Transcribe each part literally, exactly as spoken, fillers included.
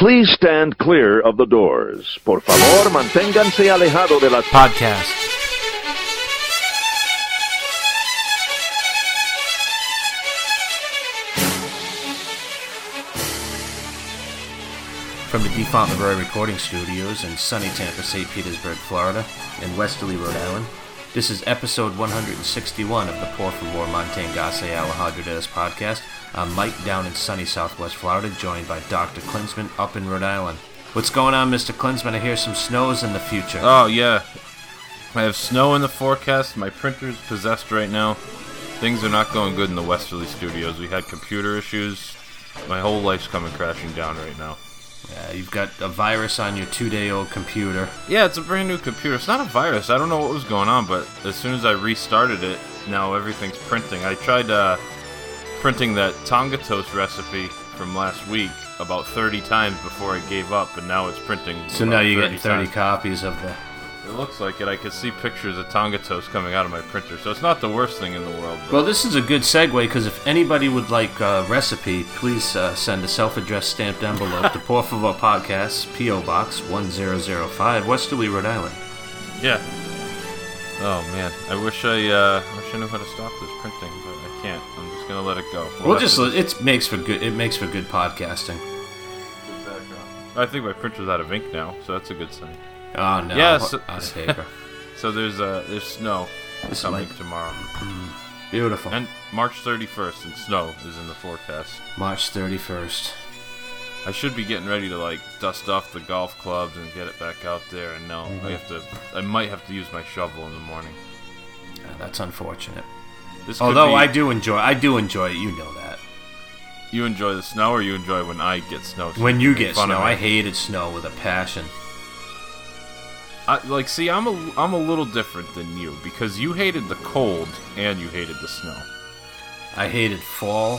Please stand clear of the doors. Por favor, manténganse alejado de las... Podcast. From the Default Leroy Recording Studios in sunny Tampa, Saint Petersburg, Florida, and Westerly, Rhode Island, this is episode one hundred sixty-one of the Por Favor Manténgase Alejado de las podcast. I'm Mike down in sunny Southwest Florida, joined by Doctor Klinsman up in Rhode Island. What's going on, Mister Klinsman? I hear some snows in the future. Oh, yeah. I have snow in the forecast. My printer's possessed right now. Things are not going good in the Westerly Studios. We had computer issues. My whole life's coming crashing down right now. Yeah, you've got a virus on your two-day-old computer. Yeah, it's a brand new computer. It's not a virus. I don't know what was going on, but as soon as I restarted it, now everything's printing. I tried uh, printing that Tonga toast recipe from last week about thirty times before I gave up, and now it's printing. So now you're thirty getting thirty times. copies of the... It looks like it. I can see pictures of Tonga toast coming out of my printer, so it's not the worst thing in the world. But Well, this is a good segue, because if anybody would like a recipe, please uh, send a self-addressed stamped envelope to Por Favor Podcast, P O. Box one zero zero five, Westerly, Rhode Island. yeah. Oh man, I wish I uh, wish I knew how to stop this printing, but I can't. I'm just gonna let it go. We'll have just to- it makes for good it makes for good podcasting. I think my printer's out of ink now, so that's a good sign. Oh no, Yeah, so- out of paper. So there's uh there's snow This is coming like- tomorrow, Beautiful. and March thirty-first, and snow is in the forecast. March thirty-first. I should be getting ready to like dust off the golf clubs and get it back out there, and no, I have to. I might have to use my shovel in the morning. Yeah, that's unfortunate. This could Although be- I do enjoy I do enjoy it, you know that. You enjoy the snow, or you enjoy when I get snow? so When you make get fun snow, of me? I hated snow with a passion. I, like, see, I'm a, I'm a little different than you, because you hated the cold and you hated the snow. I hated fall.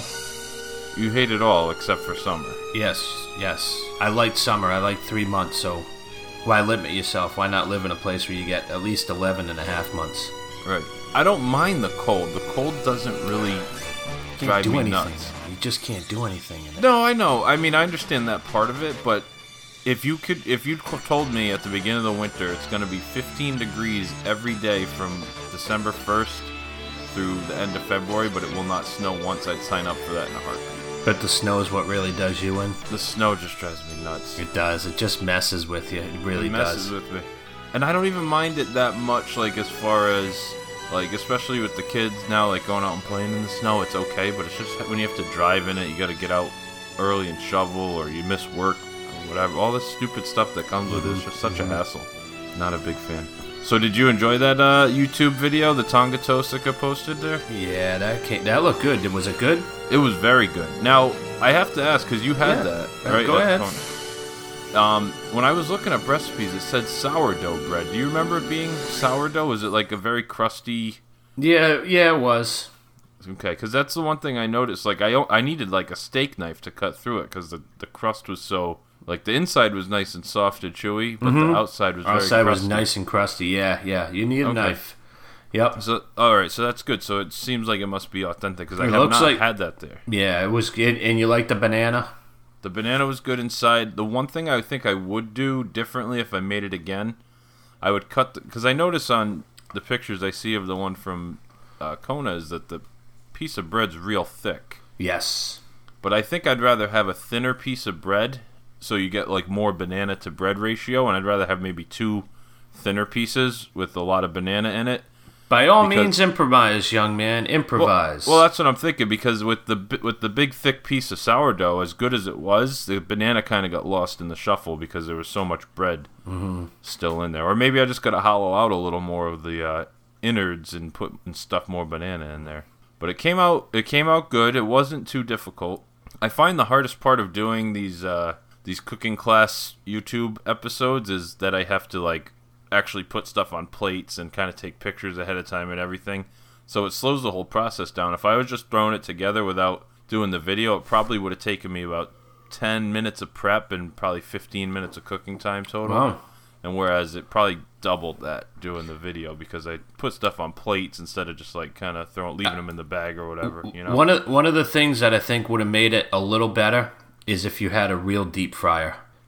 You hate it all except for summer. Yes, yes. I liked summer. I liked three months, so why limit yourself? Why not live in a place where you get at least eleven and a half months? Right. I don't mind the cold. The cold doesn't really You can't drive do me anything. nuts. You just can't do anything in it. No, I know. I mean, I understand that part of it, but if you could, if you'd told me at the beginning of the winter it's going to be fifteen degrees every day from December first through the end of February, but it will not snow once, I'd sign up for that in a heartbeat. But the snow is what really does you in. The snow just drives me nuts. It does. It just messes with you. It really It messes does. with me. And I don't even mind it that much, like, as far as, like, especially with the kids now, like, going out and playing in the snow, it's okay, but it's just when you have to drive in it, you gotta get out early and shovel, or you miss work, or whatever. All this stupid stuff that comes with it is just such a hassle. Not a big fan. So did you enjoy that uh, YouTube video, the Tonga toast that got posted there? Yeah, that came, that looked good. Was it good? It was very good. Now, I have to ask, because you had Yeah. that, Uh, right? go That ahead. phone. Um, when I was looking up recipes, it said sourdough bread. Do you remember it being sourdough? Was it like a very crusty... Yeah, yeah, it was. Okay, because that's the one thing I noticed. Like, I, I needed like a steak knife to cut through it, because the, the crust was so... Like, the inside was nice and soft and chewy, but the outside was very Outside crusty. was nice and crusty. Yeah, yeah. You need a Okay. knife. Yep. So, all right, so that's good. So it seems like it must be authentic, because I It have looks not like- had that there. Yeah, it was good. And you like the banana? The banana was good inside. The one thing I think I would do differently if I made it again, I would cut... Because I notice on the pictures I see of the one from uh, Kona is that the piece of bread's real thick. Yes. But I think I'd rather have a thinner piece of bread, so you get like more banana to bread ratio, and I'd rather have maybe two thinner pieces with a lot of banana in it. By all Because- means, improvise, young man. Improvise. Well, well, that's what I'm thinking, because with the bi- with the big thick piece of sourdough, as good as it was, the banana kind of got lost in the shuffle because there was so much bread still in there. Or maybe I just got to hollow out a little more of the uh, innards and put and stuff more banana in there. But it came out it came out good. It wasn't too difficult. I find the hardest part of doing these uh, these cooking class YouTube episodes is that I have to like actually put stuff on plates and kind of take pictures ahead of time and everything. So it slows the whole process down. If I was just throwing it together without doing the video, it probably would have taken me about ten minutes of prep and probably fifteen minutes of cooking time total. Wow. And whereas it probably doubled that doing the video, because I put stuff on plates instead of just like kind of throwing, leaving them in the bag or whatever. You know. One of one of the things that I think would have made it a little better is if you had a real deep fryer.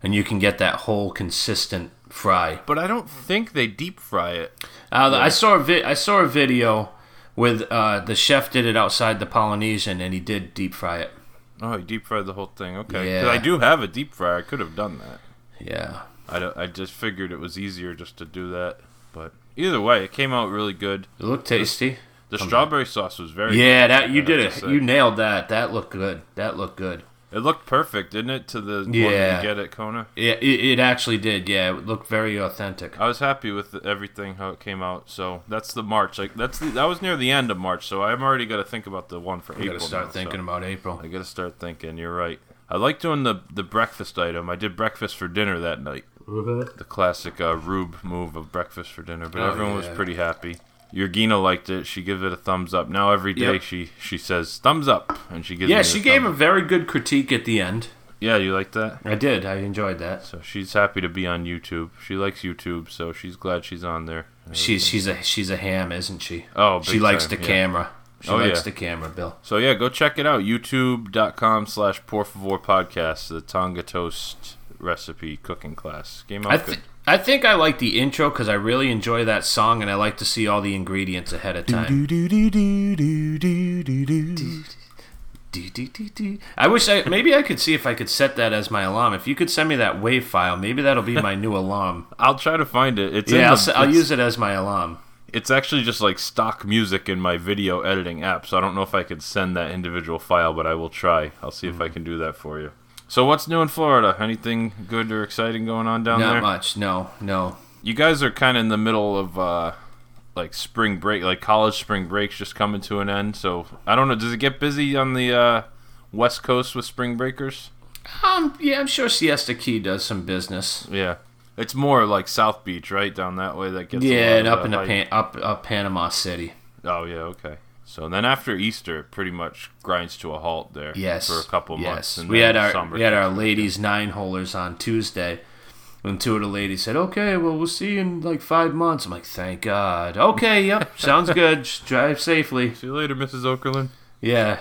and you can get that whole consistent fry. But I don't think they deep fry it. Uh, yeah. I saw a vi- I saw a video with uh, the chef did it outside the Polynesian, and he did deep fry it. Oh, he deep fried the whole thing. Okay, Yeah. 'Cause I do have a deep fryer. I could have done that. Yeah. I, don't, I just figured it was easier just to do that. But either way, it came out really good. It looked tasty. The strawberry sauce was very Yeah, good. that you I did have it. to say. You nailed that. That looked good. That looked good. It looked perfect, didn't it, to the one Yeah. you get at Kona? Yeah, it, it actually did. Yeah, it looked very authentic. I was happy with everything how it came out. So that's the March. Like that's the, that was near the end of March. So I'm already got to think about the one for I April. gotta start now, thinking so about April. I got to start thinking. You're right. I like doing the the breakfast item. I did breakfast for dinner that night. The classic uh, Rube move of breakfast for dinner, but Oh, everyone yeah. was pretty happy. Yorgina liked it. She gives it a thumbs up. Now every day Yep. she she says thumbs up, and she gives. Yeah, me she a gave a thumb up. very good critique at the end. Yeah, you like that? I did. I enjoyed that. So she's happy to be on YouTube. She likes YouTube, so she's glad she's on there. She's she's a she's a ham, isn't she? Oh, she big likes time, the yeah. camera. She Oh, likes yeah. the camera, Bill. So yeah, go check it out. YouTube.com slash Por Favor Podcast, the Tonga Toast recipe cooking class. Came out I good. th- I think I like the intro because I really enjoy that song, and I like to see all the ingredients ahead of time. I wish I maybe I could see if I could set that as my alarm. If you could send me that wave file, maybe that'll be my new alarm. I'll try to find it. It's in Yeah, I'll, the, s- I'll it's, use it as my alarm. It's actually just like stock music in my video editing app, so I don't know if I could send that individual file, but I will try. I'll see if I can do that for you. So what's new in Florida? Anything good or exciting going on down Not there? much. No, no. You guys are kind of in the middle of uh, like spring break, like college spring break's just coming to an end. So I don't know. Does it get busy on the uh, West Coast with spring breakers? Um, yeah, I'm sure Siesta Key does some business. Yeah, it's more like South Beach, right down that way. That gets a Yeah, lot and of up the in the hype. pan- up up Panama City. Oh yeah, okay. So then after Easter, it pretty much grinds to a halt there. Yes, for a couple yes. months. And we then had our summer we had our kicks in. ladies nine holers on Tuesday, and two of the ladies said, "Okay, well we'll see you in like five months." I'm like, "Thank God." Okay, yep, sounds good. Just drive safely. See you later, Missus Okerlund. Yeah,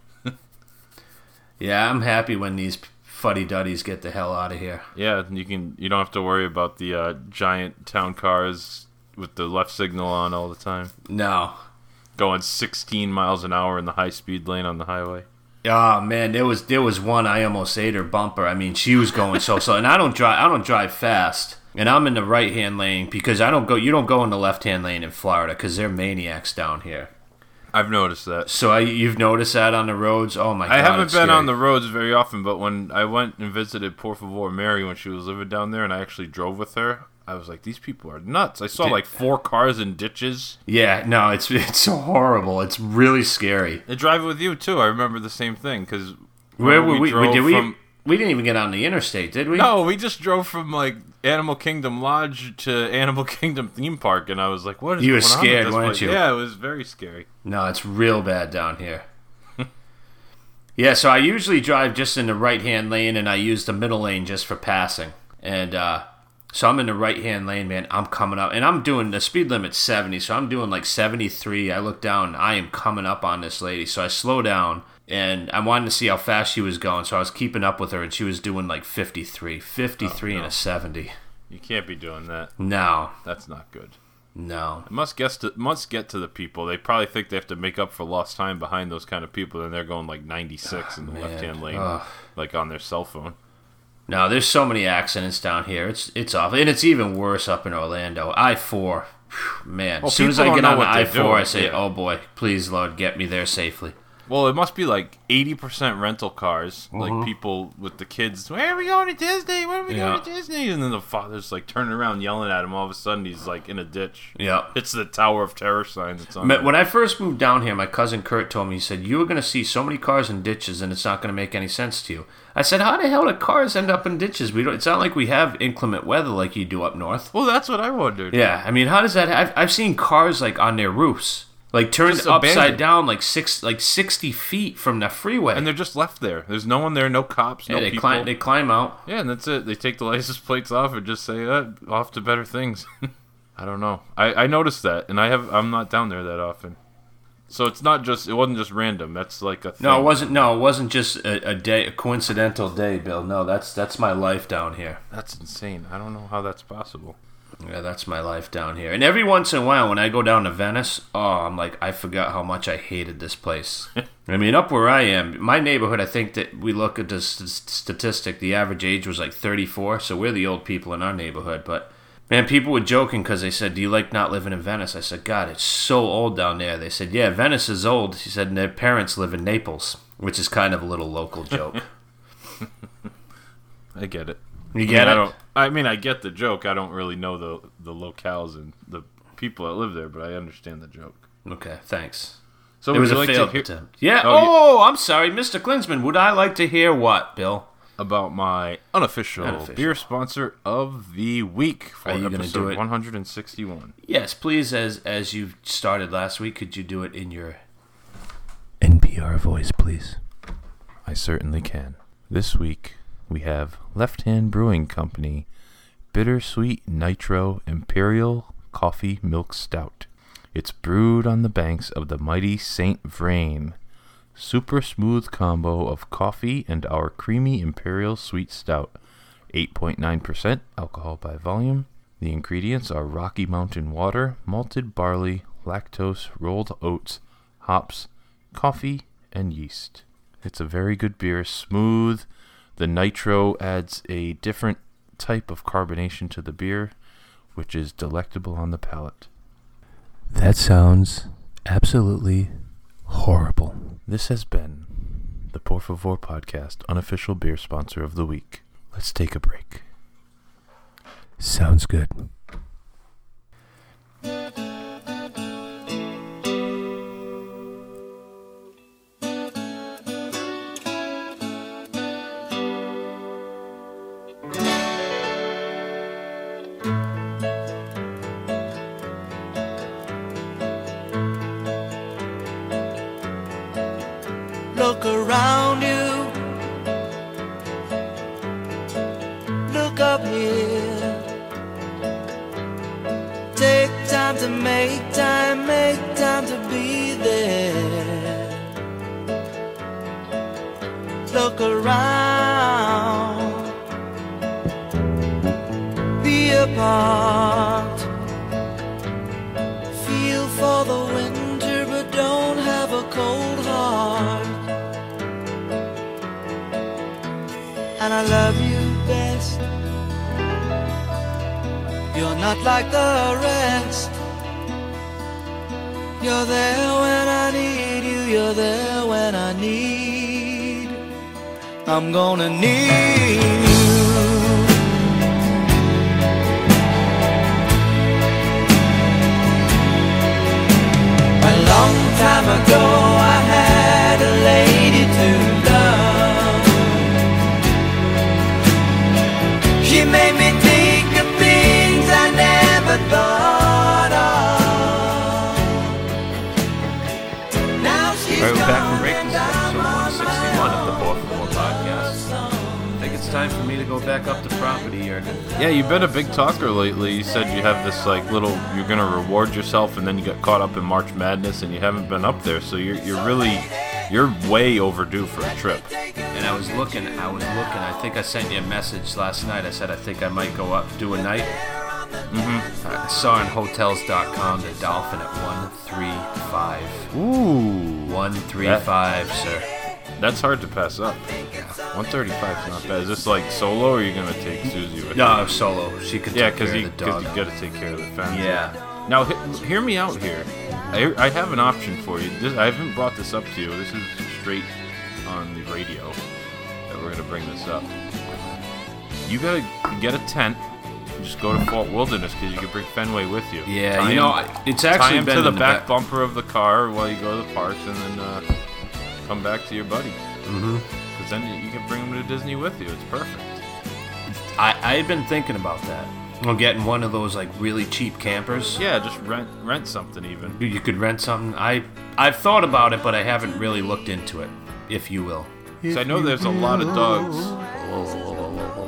yeah. I'm happy when these fuddy duddies get the hell out of here. Yeah, you can. You don't have to worry about the uh, giant town cars with the left signal on all the time, No. going sixteen miles an hour in the high speed lane on the highway. Oh man, there was there was one I almost ate her bumper. I mean, she was going so slow, and I don't drive I don't drive fast, and I'm in the right hand lane because I don't go. You don't go in the left hand lane in Florida because they're maniacs down here. I've noticed that. So I, you've noticed that on the roads? Oh my god! I haven't it's been scary. on the roads very often, but when I went and visited Por Favor Mary when she was living down there, and I actually drove with her, I was like, these people are nuts. I saw Did- like four cars in ditches. Yeah, no, it's it's so horrible. It's really scary. They drive with you too. I remember the same thing because Where were we? drove did we? from- We didn't even get on the interstate, did we? No, we just drove from like Animal Kingdom Lodge to Animal Kingdom Theme Park, and I was like, "What is You were going on with scared, this weren't place?" you? Yeah, it was very scary. No, it's real bad down here. Yeah, so I usually drive just in the right-hand lane, and I use the middle lane just for passing. And uh, so I'm in the right-hand lane, man. I'm coming up, and I'm doing the speed limit's seventy, so I'm doing like seventy-three. I look down, I am coming up on this lady, so I slow down, and I wanted to see how fast she was going, so I was keeping up with her, and she was doing like fifty-three, fifty-three Oh, no. and a seventy. You can't be doing that. No, That's not good. no. It must get to must get to the people. They probably think they have to make up for lost time behind those kind of people, and they're going like ninety-six in the man. left-hand lane, Ugh. like on their cell phone. No, there's so many accidents down here. It's it's awful, and it's even worse up in Orlando. I four, man. Well, as soon as people I don't get know on the what they're I four, I doing, say, yeah. "Oh boy, please, Lord, get me there safely." Well, it must be like eighty percent rental cars, like people with the kids. Where are we going to Disney? Where are we Yeah. going to Disney? And then the father's like turning around, yelling at him. All of a sudden, he's like in a ditch. Yeah. It's the Tower of Terror sign that's on. Ma- there. When I first moved down here, my cousin Kurt told me, he said, "You are going to see so many cars in ditches, and it's not going to make any sense to you." I said, "How the hell do cars end up in ditches? We don't. It's not like we have inclement weather like you do up north." Well, that's what I wondered. Yeah, I mean, how does that? I've I've seen cars like on their roofs, like turned Just upside abandoned. down, like six, like sixty feet from the freeway. And they're just left there. There's no one there, no cops, no yeah, they people. climb. They climb out. Yeah, and that's it. They take the license plates off and just say, uh, off to better things. I don't know. I, I noticed that, and I have I'm not down there that often. So it's not just, it wasn't just random. That's like a thing. No, it wasn't. No, it wasn't just a, a day, a coincidental day, Bill. No, that's that's my life down here. That's insane. I don't know how that's possible. Yeah, that's my life down here. And every once in a while, when I go down to Venice, oh, I'm like, I forgot how much I hated this place. I mean, up where I am, my neighborhood, I think that we look at this statistic, the average age was like thirty-four, so we're the old people in our neighborhood. But, man, people were joking because they said, do you like not living in Venice? I said, God, it's so old down there. They said, yeah, Venice is old. He said, and their parents live in Naples, which is kind of a little local joke. I get it. You get I, mean, it? I, don't, I mean, I get the joke. I don't really know the the locales and the people that live there, but I understand the joke. Okay, thanks. So it was a like failed hear- attempt. Yeah. Oh, Oh, I'm sorry, Mister Klinsman. Would I like to hear what, Bill? About my unofficial, Unofficial. beer sponsor of the week for Are you gonna episode do it? one hundred sixty-one. Yes, please. As as you started last week, could you do it in your N P R voice, please? I certainly can. This week we have Left Hand Brewing Company Bittersweet Nitro Imperial Coffee Milk Stout. It's brewed on the banks of the mighty Saint Vrain. Super smooth combo of coffee and our creamy Imperial Sweet Stout. eight point nine percent alcohol by volume. The ingredients are Rocky Mountain water, malted barley, lactose, rolled oats, hops, coffee, and yeast. It's a very good beer, smooth. The nitro adds a different type of carbonation to the beer, which is delectable on the palate. That sounds absolutely horrible. This has been the Por Favor Podcast, unofficial beer sponsor of the week. Let's take a break. Sounds good. Look around you. Look up here. Take time to make time, make time to be there. Look around. Be a part. Feel for the winter, but don't have a cold heart. And I love you best. You're not like the rest. You're there when I need you. You're there when I need. I'm gonna need you. A long time ago I had a lady to love. She made me think of things I never thought of. Now she's All right, we're back from gone break. and This is I'm episode on one sixty-one of the my Por Favor Podcast. I think it's time for me to go back up to property, Jurgen. Yeah, you've been a big talker lately. You said you have this like little, you're gonna reward yourself, and then you got caught up in March Madness, and you haven't been up there. So you're you're really, you're way overdue for a trip. And I was looking, I was looking, I think I sent you a message last night. I said I think I might go up, do a night. Mm-hmm. I saw on hotels dot com the Dolphin at one thirty-five. Ooh, one thirty-five, sir. that's hard to pass up. one thirty-five is not bad. Is this like solo, or are you gonna take Susie with No, you? solo. She could Yeah, take because care you, of the 'cause dog. you got to take care of the family. Yeah. Now, he- hear me out here. I, I have an option for you. This, I haven't brought this up to you. This is straight on the radio that we're gonna bring this up. You gotta get a tent. Just go to Fort Wilderness because you can bring Fenway with you. Yeah, Tie you know, him- I- it's tie actually him been to the in the back back- bumper of the car while you go to the parks, and then uh, come back to your buddy. Mm-hmm. Because then you, you can bring him to Disney with you. It's perfect. I, I had been thinking about that. Or getting one of those, like, really cheap campers. Yeah, just rent rent something even. You could rent something. I, I've thought about it, but I haven't really looked into it, if you will. So I know there's a lot of dogs.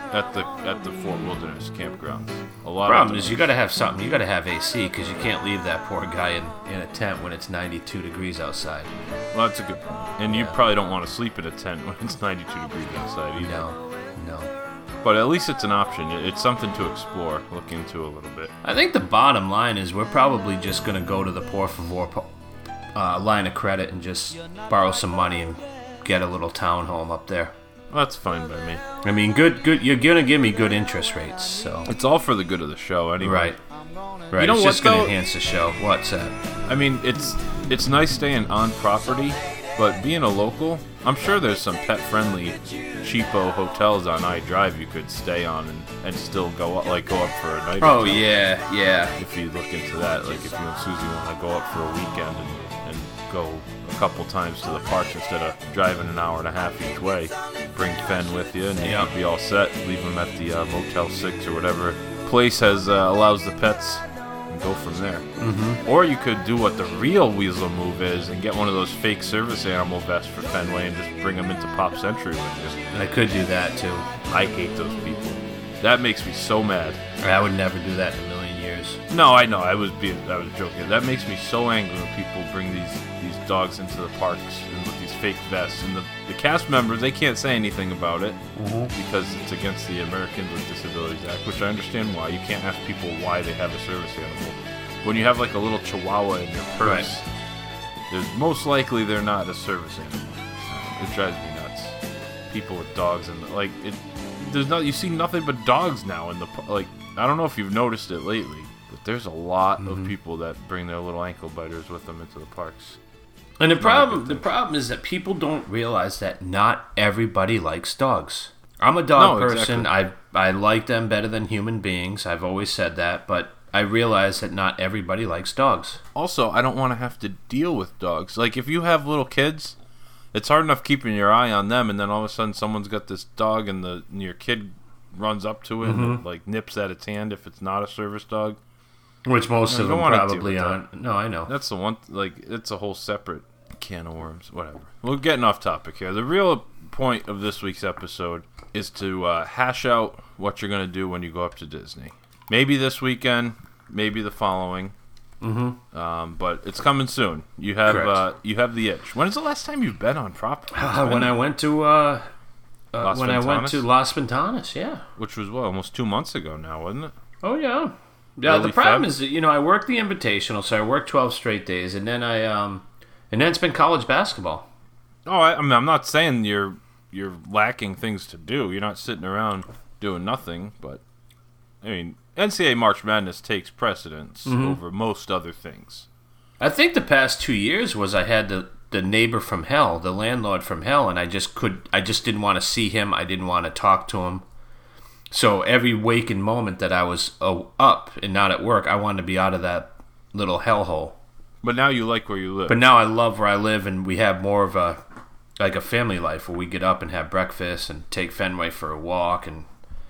at the at the Fort Wilderness campgrounds. A lot Problem of is, you got to have something. You got to have A C because you can't leave that poor guy in, in a tent when it's ninety-two degrees outside. Well, that's a good point. And you Yeah. probably don't want to sleep in a tent when it's ninety-two degrees outside either. No, no. But at least it's an option. It- It's something to explore, look into a little bit. I think the bottom line is we're probably just going to go to the Por Favor po- uh, line of credit and just borrow some money and get a little townhome up there. Well, that's fine by me. I mean, good, good. You're going to give me good interest rates, so. It's all for the good of the show anyway. Right. Right. You know it's what, just going to though? enhance the show. What's that? I mean, it's it's nice staying on property, but being a local, I'm sure there's some pet-friendly, cheapo hotels on I Drive you could stay on and, and still go up, like go up for a night. Oh or two. yeah, yeah. If you look into that, like if you and Susie want to go up for a weekend and, and go a couple times to the parks instead of driving an hour and a half each way, bring Fen with you and Yeah. you'll be all set. Leave him at the uh, Motel six or whatever place has uh, allows the pets and go from there. Mm-hmm. Or you could do what the real Weasel move is and get one of those fake service animal vests for Fenway and just bring them into Pop Century with you. I could do that too. I hate those people. That makes me so mad. I would never do that in a million years. No, I know. I was being, I was joking. That makes me so angry when people bring these these dogs into the parks and with these fake vests. And the, the cast members, they can't say anything about it because it's against the Americans with Disabilities Act, which I understand why. You can't ask people why they have a service animal. When you have like a little Chihuahua in your purse, there's most likely they're not a service animal. It drives me nuts. People with dogs and like it. There's not. You see nothing but dogs now in the par- like. I don't know if you've noticed it lately, but there's a lot of people that bring their little ankle biters with them into the parks. And the problem, the problem is that people don't realize that not everybody likes dogs. I'm a dog No, person. exactly. I I like them better than human beings. I've always said that, but I realize that not everybody likes dogs. Also, I don't want to have to deal with dogs. Like if you have little kids, it's hard enough keeping your eye on them, and then all of a sudden someone's got this dog, and the and your kid runs up to it and like nips at its hand if it's not a service dog. Which most No, of you them don't wanna deal probably with that. aren't. No, I know. That's the one. Like it's a whole separate can of worms. Whatever. We're getting off topic here. The real point of this week's episode is to uh, hash out what you're gonna do when you go up to Disney. Maybe this weekend, maybe the following. Mm-hmm. Um, but it's coming soon. You have Correct. uh, you have the itch. When is the last time you've been on property? It's Uh, been- when I went to uh, uh, Las when I went Ventanas? to Las Ventanas, yeah. which was what, almost two months ago now, wasn't it? Oh yeah. Yeah, Early the problem Feb? is that, you know, I worked the Invitational, so I worked twelve straight days, and then I um, and then it's been college basketball. Oh, I, I mean, I'm not saying you're you're lacking things to do. You're not sitting around doing nothing, but I mean, N C double A March Madness takes precedence over most other things. I think the past two years was I had the the neighbor from hell, the landlord from hell, and I just could, I just didn't want to see him. I didn't want to talk to him. So every waking moment that I was uh, up and not at work, I wanted to be out of that little hellhole. But now you like where you live. But now I love where I live, and we have more of a like a family life where we get up and have breakfast and take Fenway for a walk and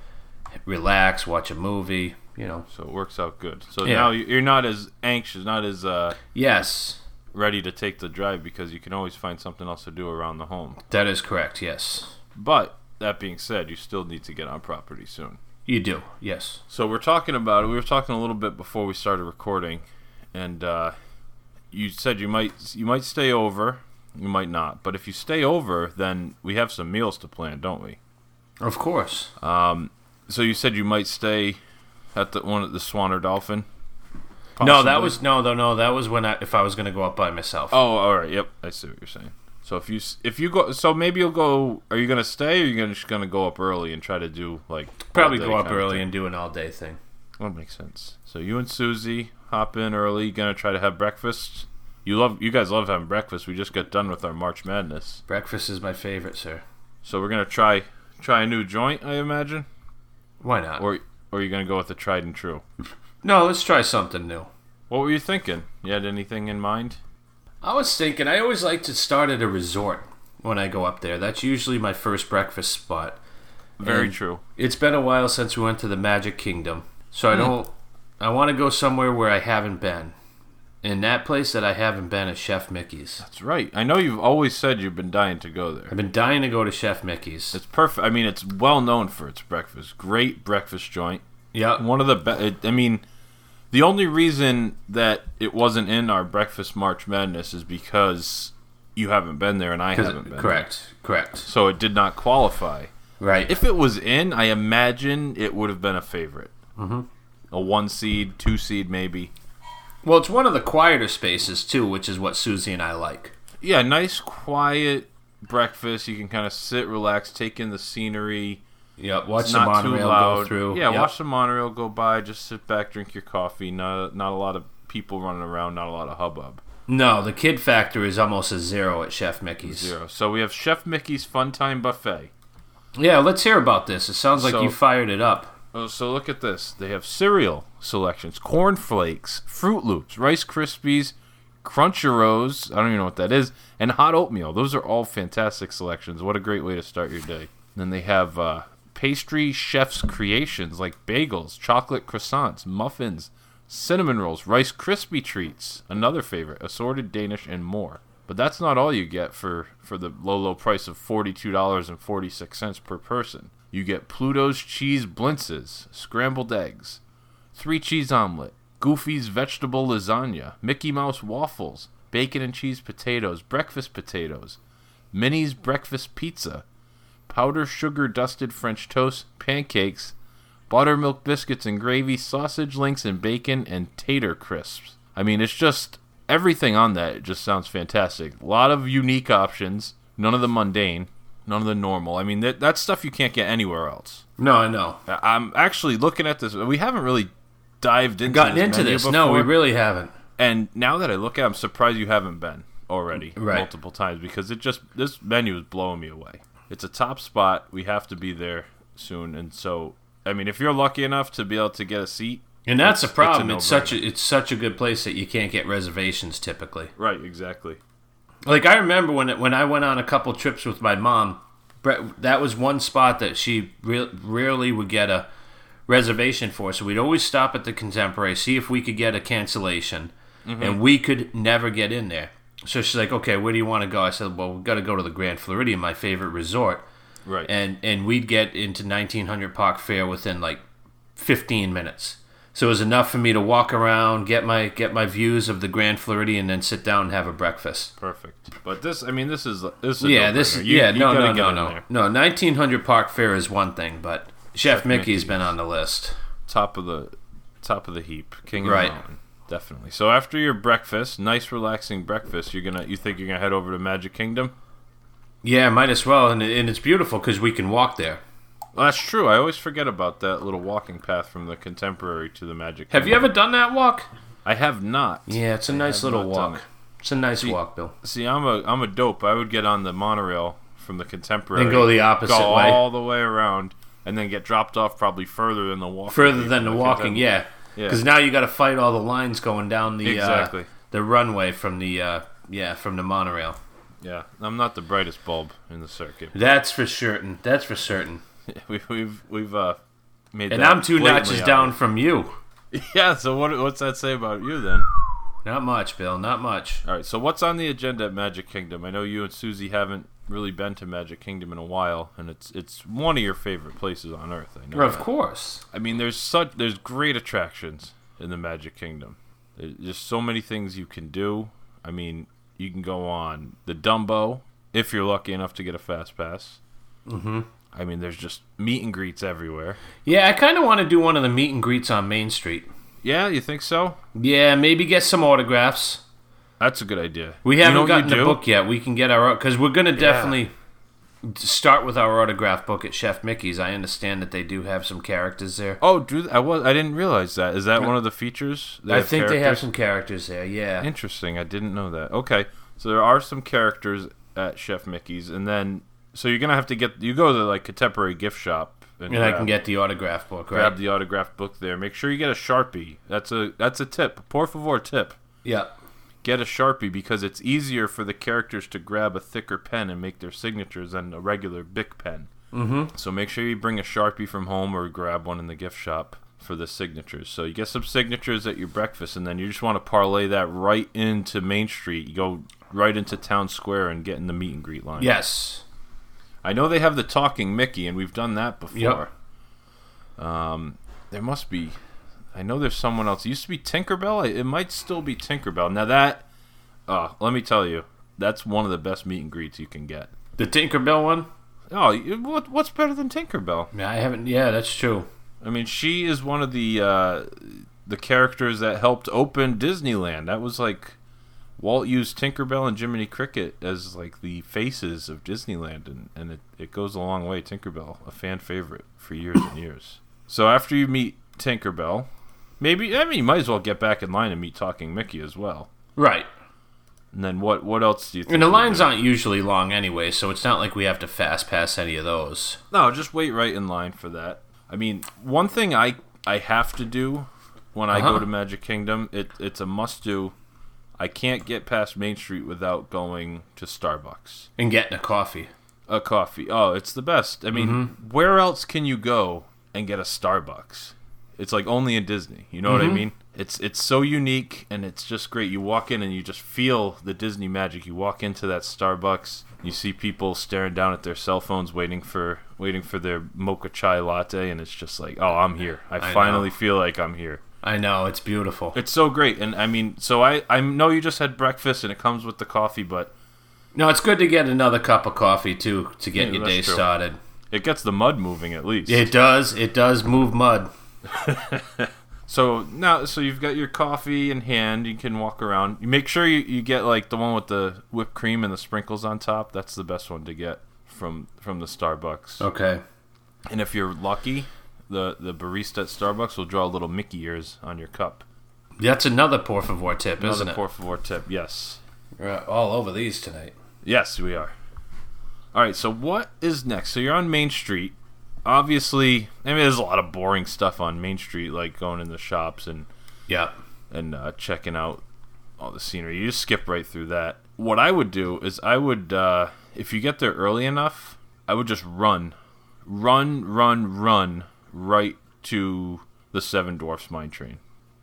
relax, watch a movie. You know. So it works out good. So Yeah. now you- you're not as anxious, not as uh, Yes, ready to take the drive because you can always find something else to do around the home. that is correct. Yes, But that being said, you still need to get on property soon. you do. Yes. So we're talking about it. We were talking a little bit before we started recording, and uh, you said you might you might stay over, you might not. But if you stay over, then we have some meals to plan, don't we? Of course. So you said you might stay at the one at the Swan or Dolphin. No, that Possibly? was no, no, no. That was when I, if I was going to go up by myself. Oh, all right. Yep, I see what you're saying. So if you s- if you go, so maybe you'll go. Are you gonna stay, or are you gonna just gonna go up early and try to do like Probably all-day go up kind of early thing? and do an all day thing. That makes sense. So you and Susie hop in early. Gonna try to have breakfast. You love, you guys love having breakfast. We just got done with our March Madness, Breakfast is my favorite, sir. so we're gonna try try a new joint, I imagine, Why not? or or are you gonna go with the tried and true? No, let's try something new. What were you thinking? You had anything in mind? I was thinking I always like to start at a resort when I go up there. That's usually my first breakfast spot. Very And true. It's been a while since we went to the Magic Kingdom, so I don't. I want to go somewhere where I haven't been. And that place that I haven't been is Chef Mickey's. That's right. I know you've always said you've been dying to go there. I've been dying to go to Chef Mickey's. It's perfect. I mean, it's well known for its breakfast. Great breakfast joint. Yeah. One of the best. I mean, the only reason that it wasn't in our breakfast March Madness is because you haven't been there and I haven't been correct, there. Correct. So it did not qualify. Right. If it was in, I imagine it would have been a favorite. Mm-hmm. A one seed, two seed, maybe. Well, it's one of the quieter spaces, too, which is what Susie and I like. Yeah, nice, quiet breakfast. You can kind of sit, relax, take in the scenery. Yep, watch It's the not too monorail loud. go through. Yeah, Yep. watch the monorail go by. Just sit back, drink your coffee. Not, not a lot of people running around, not a lot of hubbub. No, the kid factor is almost a zero at Chef Mickey's. Zero. So we have Chef Mickey's Fun Time Buffet. Yeah, let's hear about this. It sounds like So- you fired it up. Oh, so look at this. They have cereal selections, Corn Flakes, Fruit Loops, Rice Krispies, Cruncheros, I don't even know what that is, and hot oatmeal. Those are all fantastic selections. What a great way to start your day. Then they have uh, pastry chef's creations like bagels, chocolate croissants, muffins, cinnamon rolls, Rice Krispie treats, another favorite, assorted Danish, and more. But that's not all you get for, for the low, low price of forty-two dollars and forty-six cents per person. You get Pluto's cheese blintzes, scrambled eggs, three cheese omelet, Goofy's vegetable lasagna, Mickey Mouse waffles, bacon and cheese potatoes, breakfast potatoes, Minnie's breakfast pizza, powder sugar dusted French toast, pancakes, buttermilk biscuits and gravy, sausage links and bacon, and tater crisps. I mean, it's just everything on that. It just sounds fantastic. A lot of unique options, none of the mundane. None of the normal. I mean, that, that's stuff you can't get anywhere else. No, I know. I'm actually looking at this. We haven't really dived into Gotten this into menu this. before. No, we really haven't. And now that I look at it, I'm surprised you haven't been already Right. multiple times because it just this menu is blowing me away. It's a top spot. We have to be there soon. And so, I mean, if you're lucky enough to be able to get a seat. And that's the it's, problem. It's, It's, a such a it's such a good place that you can't get reservations typically. Right, exactly. Like I remember when it, when I went on a couple trips with my mom, Brett, that was one spot that she re- rarely would get a reservation for. So we'd always stop at the Contemporary, see if we could get a cancellation, mm-hmm. and we could never get in there. So she's like, "Okay, where do you want to go?" I said, "Well, we've got to go to the Grand Floridian, my favorite resort." Right. And and we'd get into nineteen hundred Park Fair within like fifteen minutes. So it was enough for me to walk around, get my get my views of the Grand Floridian, and then sit down and have a breakfast. Perfect. But this, I mean, this is this is a Yeah, no-brainer. this You- yeah you no gotta no get no in no there. no. nineteen hundred Park Fair is one thing, but Chef, Chef Mickey's Mickey's. been on the list. Top of the top of the heap, king of Right. the mountain, definitely. So after your breakfast, nice relaxing breakfast, you're gonna you think you're gonna head over to Magic Kingdom? Yeah, might as well, and, and it's beautiful because we can walk there. Well, that's true. I always forget about that little walking path from the Contemporary to the Magic Kingdom. Have you ever done that walk? I have not. Yeah, it's a nice have little not done walk. it. It's a nice See- walk, Bill. See, I'm a I'm a dope. I would get on the monorail from the Contemporary And go the opposite go way. all the way around, and then get dropped off probably further than the walking. Further from than the walking, Contemporary. yeah. Yeah. Because now you got to fight all the lines going down the Exactly. uh, the runway from the uh, yeah from the monorail. Yeah, I'm not the brightest bulb in the circuit. That's for certain. That's for certain. We've we've we've uh made And that I'm two blatantly notches down obvious. from you. Yeah. So what what's that say about you then? Not much, Bill. Not much. All right. So what's on the agenda at Magic Kingdom? I know you and Susie haven't really been to Magic Kingdom in a while, and it's it's one of your favorite places on earth. I know. Of that. course. I mean, there's such there's great attractions in the Magic Kingdom. There's just so many things you can do. I mean, you can go on the Dumbo if you're lucky enough to get a fast pass. Mm-hmm. I mean, there's just meet and greets everywhere. Yeah, I kind of want to do one of the meet and greets on Main Street. Yeah, you think so? Yeah, maybe get some autographs. That's a good idea. We You haven't know what gotten you the do? book yet. We can get our because we're gonna definitely start with our autograph book at Chef Mickey's. I understand that they do have some characters there. Oh, do th- I was I didn't realize that. Is that one of the features? They I have think they have characters? some characters there. Yeah. Interesting. I didn't know that. Okay, so there are some characters at Chef Mickey's, and then so you're gonna have to get you go to the like Contemporary gift shop, And I can get the autograph book, right? grab the autographed book there. Make sure you get a Sharpie. That's a that's a tip. Por favor, tip. Yeah. Get a Sharpie because it's easier for the characters to grab a thicker pen and make their signatures than a regular Bic pen. Mm-hmm. So make sure you bring a Sharpie from home or grab one in the gift shop. for the signatures. So you get some signatures at your breakfast, and then you just want to parlay that right into Main Street. You go right into Town Square and get in the meet and greet line. Yes. I know they have the Talking Mickey, and we've done that before. Yep. Um, there must be... I know there's someone else. It used to be Tinkerbell. It might still be Tinkerbell. Now that... Uh, let me tell you, that's one of the best meet and greets you can get. The Tinkerbell one? Oh, what, what's better than Tinkerbell? Yeah, I haven't... Yeah, that's true. I mean, she is one of the uh, the characters that helped open Disneyland. That was like... Walt used Tinkerbell and Jiminy Cricket as like the faces of Disneyland, and, and it, it goes a long way. Tinkerbell, a fan favorite for years and years. So after you meet Tinkerbell, maybe, I mean, you might as well get back in line and meet Talking Mickey as well. Right. And then what, what else do you think? And the lines aren't usually long anyway, so it's not like we have to fast pass any of those. No, just wait right in line for that. I mean, one thing I, I have to do when I Uh-huh. go to Magic Kingdom, it it's a must-do. I can't get past Main Street without going to Starbucks. And getting a coffee. A coffee. Oh, it's the best. I mean, Mm-hmm. where else can you go and get a Starbucks? It's like only in Disney. You know Mm-hmm. what I mean? It's it's so unique, and it's just great. You walk in and you just feel the Disney magic. You walk into that Starbucks, you see people staring down at their cell phones waiting for waiting for their mocha chai latte, and it's just like, oh, I'm here. I, I finally know. feel like I'm here. I know, it's beautiful. It's so great. And I mean, so I, I know you just had breakfast and it comes with the coffee, but No, it's good to get another cup of coffee, too, to get Yeah, your that's day true. started. it gets the mud moving at least. It does. It does move mud. So now, so you've got your coffee in hand. You can walk around. You make sure you, you get like the one with the whipped cream and the sprinkles on top. That's the best one to get from from the Starbucks. Okay. And if you're lucky, the the barista at Starbucks will draw little Mickey ears on your cup. That's another por favor tip, isn't Another it? por favor tip. Yes, We're all over these tonight. yes, we are. All right. So what is next? So you're on Main Street. Obviously, I mean, there's a lot of boring stuff on Main Street, like going in the shops and Yeah. and uh, checking out all the scenery. You just skip right through that. What I would do is I would, uh, if you get there early enough, I would just run. Run, run, run right to the Seven Dwarfs Mine Train.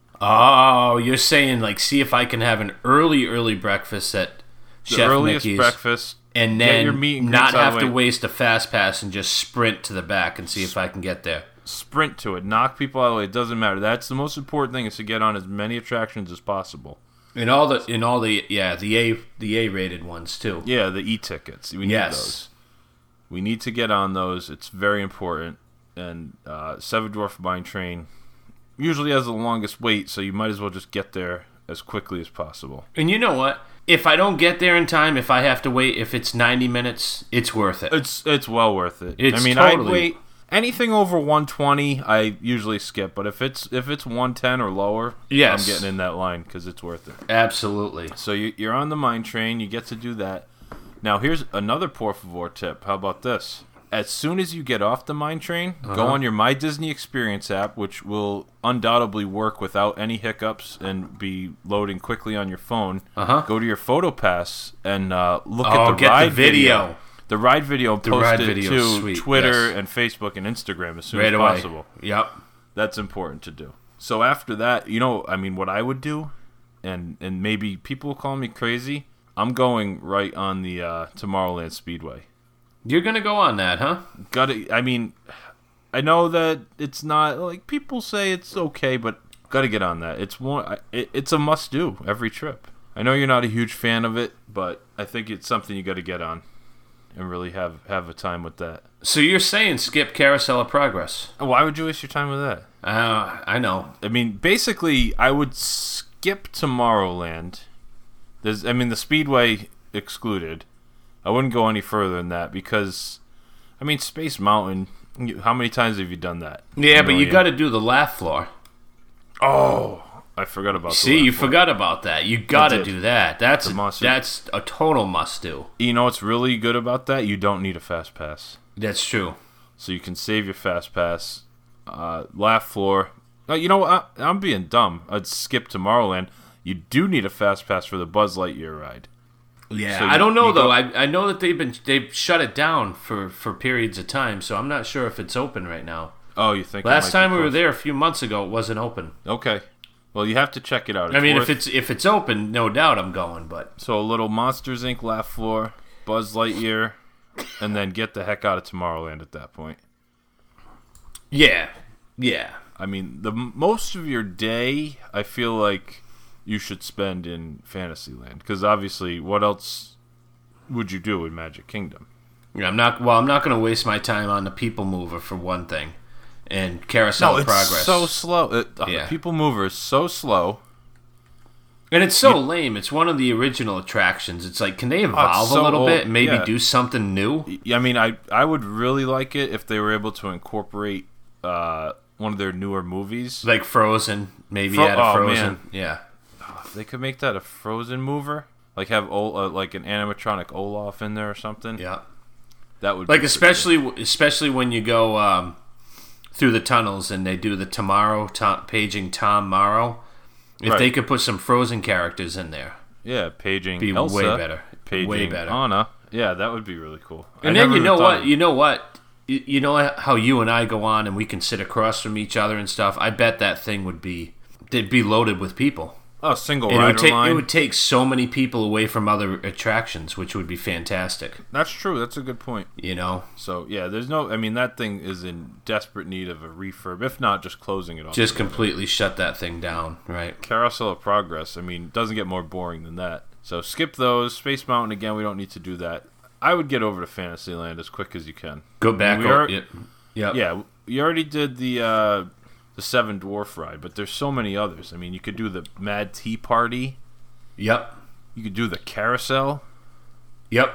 Oh, you're saying, like, see if I can have an early, early breakfast at The Chef earliest Mickey's. breakfast. And get then your meet and not greets out of have the to way. waste a fast pass and just sprint to the back and see if I can get there. Sprint to it. Knock people out of the way. It doesn't matter. That's the most important thing, is to get on as many attractions as possible. In all the, in all the, yeah, the A, the A rated ones too. Yeah, the e-tickets. We need Yes. those. We need to get on those. It's very important. And uh, Seven Dwarf Mine Train usually has the longest wait, so you might as well just get there as quickly as possible. And you know what? If I don't get there in time, if I have to wait, if it's ninety minutes, it's worth it. It's it's well worth it. It's I mean, totally- I'd wait anything over one twenty. I usually skip, but if it's if it's one ten or lower, Yes. I'm getting in that line because it's worth it. Absolutely. So you, you're on the mine train. You get to do that. Now here's another por favor tip. How about this? As soon as you get off the mine train, Uh-huh. go on your My Disney Experience app, which will undoubtedly work without any hiccups and be loading quickly on your phone. Uh-huh. Go to your PhotoPass and uh, look Oh, at the get the ride video. The ride video, The post ride it video to is sweet, Twitter yes. and Facebook and Instagram as soon Right as away. possible. Yep. That's important to do. So after that, you know, I mean, what I would do, and and maybe people will call me crazy, I'm going right on the uh, Tomorrowland Speedway. You're gonna go on that, huh? Got to. I mean, I know that it's not like people say it's okay, but got to get on that. It's one. It, it's a must do every trip. I know you're not a huge fan of it, but I think it's something you got to get on and really have have a time with that. So you're saying skip Carousel of Progress? Why would you waste your time with that? Uh, I know. I mean, basically, I would skip Tomorrowland. There's, I mean, the Speedway excluded. I wouldn't go any further than that because, I mean, Space Mountain. you- How many times have you done that? Yeah, A but you million. got to do the laugh floor. Oh, I forgot about. See, the you last one. forgot about that. You got to did. do that. That's The a, must- that's a total must do. You know what's really good about that? You don't need a fast pass, That's true. so you can save your fast pass. Uh, laugh floor. Uh, you know what? I, I'm being dumb. I'd skip Tomorrowland. You do need a fast pass for the Buzz Lightyear ride. Yeah, So you- I don't know you though. go- I I know that they've been they've shut it down for for periods of time, so I'm not sure if it's open right now. Oh, you think? Last it might time be we were closed? there a few months ago, it wasn't open. Okay. Well, you have to check it out. I mean, worth... if it's if it's open, no doubt I'm going. But So a little Monsters Incorporated laugh floor, Buzz Lightyear, and then get the heck out of Tomorrowland at that point. yeah, yeah. I mean, the most of your day, I feel like you should spend in Fantasyland, because obviously, what else would you do in Magic Kingdom? Yeah, I'm not. Well, I'm not going to waste my time on the People Mover for one thing, and Carousel No, of it's Progress. so slow. It, uh, Yeah. The People Mover is so slow. And it's so lame. It's one of the original attractions. It's like, can they evolve so a little old. bit and maybe Yeah. do something new? I mean, I I would really like it if they were able to incorporate uh, one of their newer movies. Like Frozen, maybe Fro- add a oh, Frozen. man. Yeah. If they could make that a Frozen mover, like have Ol- uh, like an animatronic Olaf in there or something. Yeah. That would Like be especially especially when you go um, through the tunnels and they do the Tomorrow Tom, paging Tom Morrow. If Right. they could put some Frozen characters in there, Yeah, paging be Elsa, way better. paging way better. Anna. Yeah, that would be really cool. I And then never you even know thought what? of- You know what? You, you know how you and I go on and we can sit across from each other and stuff. I bet that thing would be they'd be loaded with people. Oh, single And it rider would take line. it would take so many people away from other attractions, which would be fantastic. That's true. That's a good point. You know, So yeah, there's no. I mean, that thing is in desperate need of a refurb, if not just closing it off. just completely shut that thing down, right? Carousel of Progress. I mean, doesn't get more boring than that. So skip those. Space Mountain again. We don't need to do that. I would get over to Fantasyland as quick as you can. Go back. We o- are- yep. Yep. Yeah, you already did the uh, the Seven Dwarf ride, but there's so many others. I mean, you could do the Mad Tea Party. Yep. You could do the Carousel. Yep.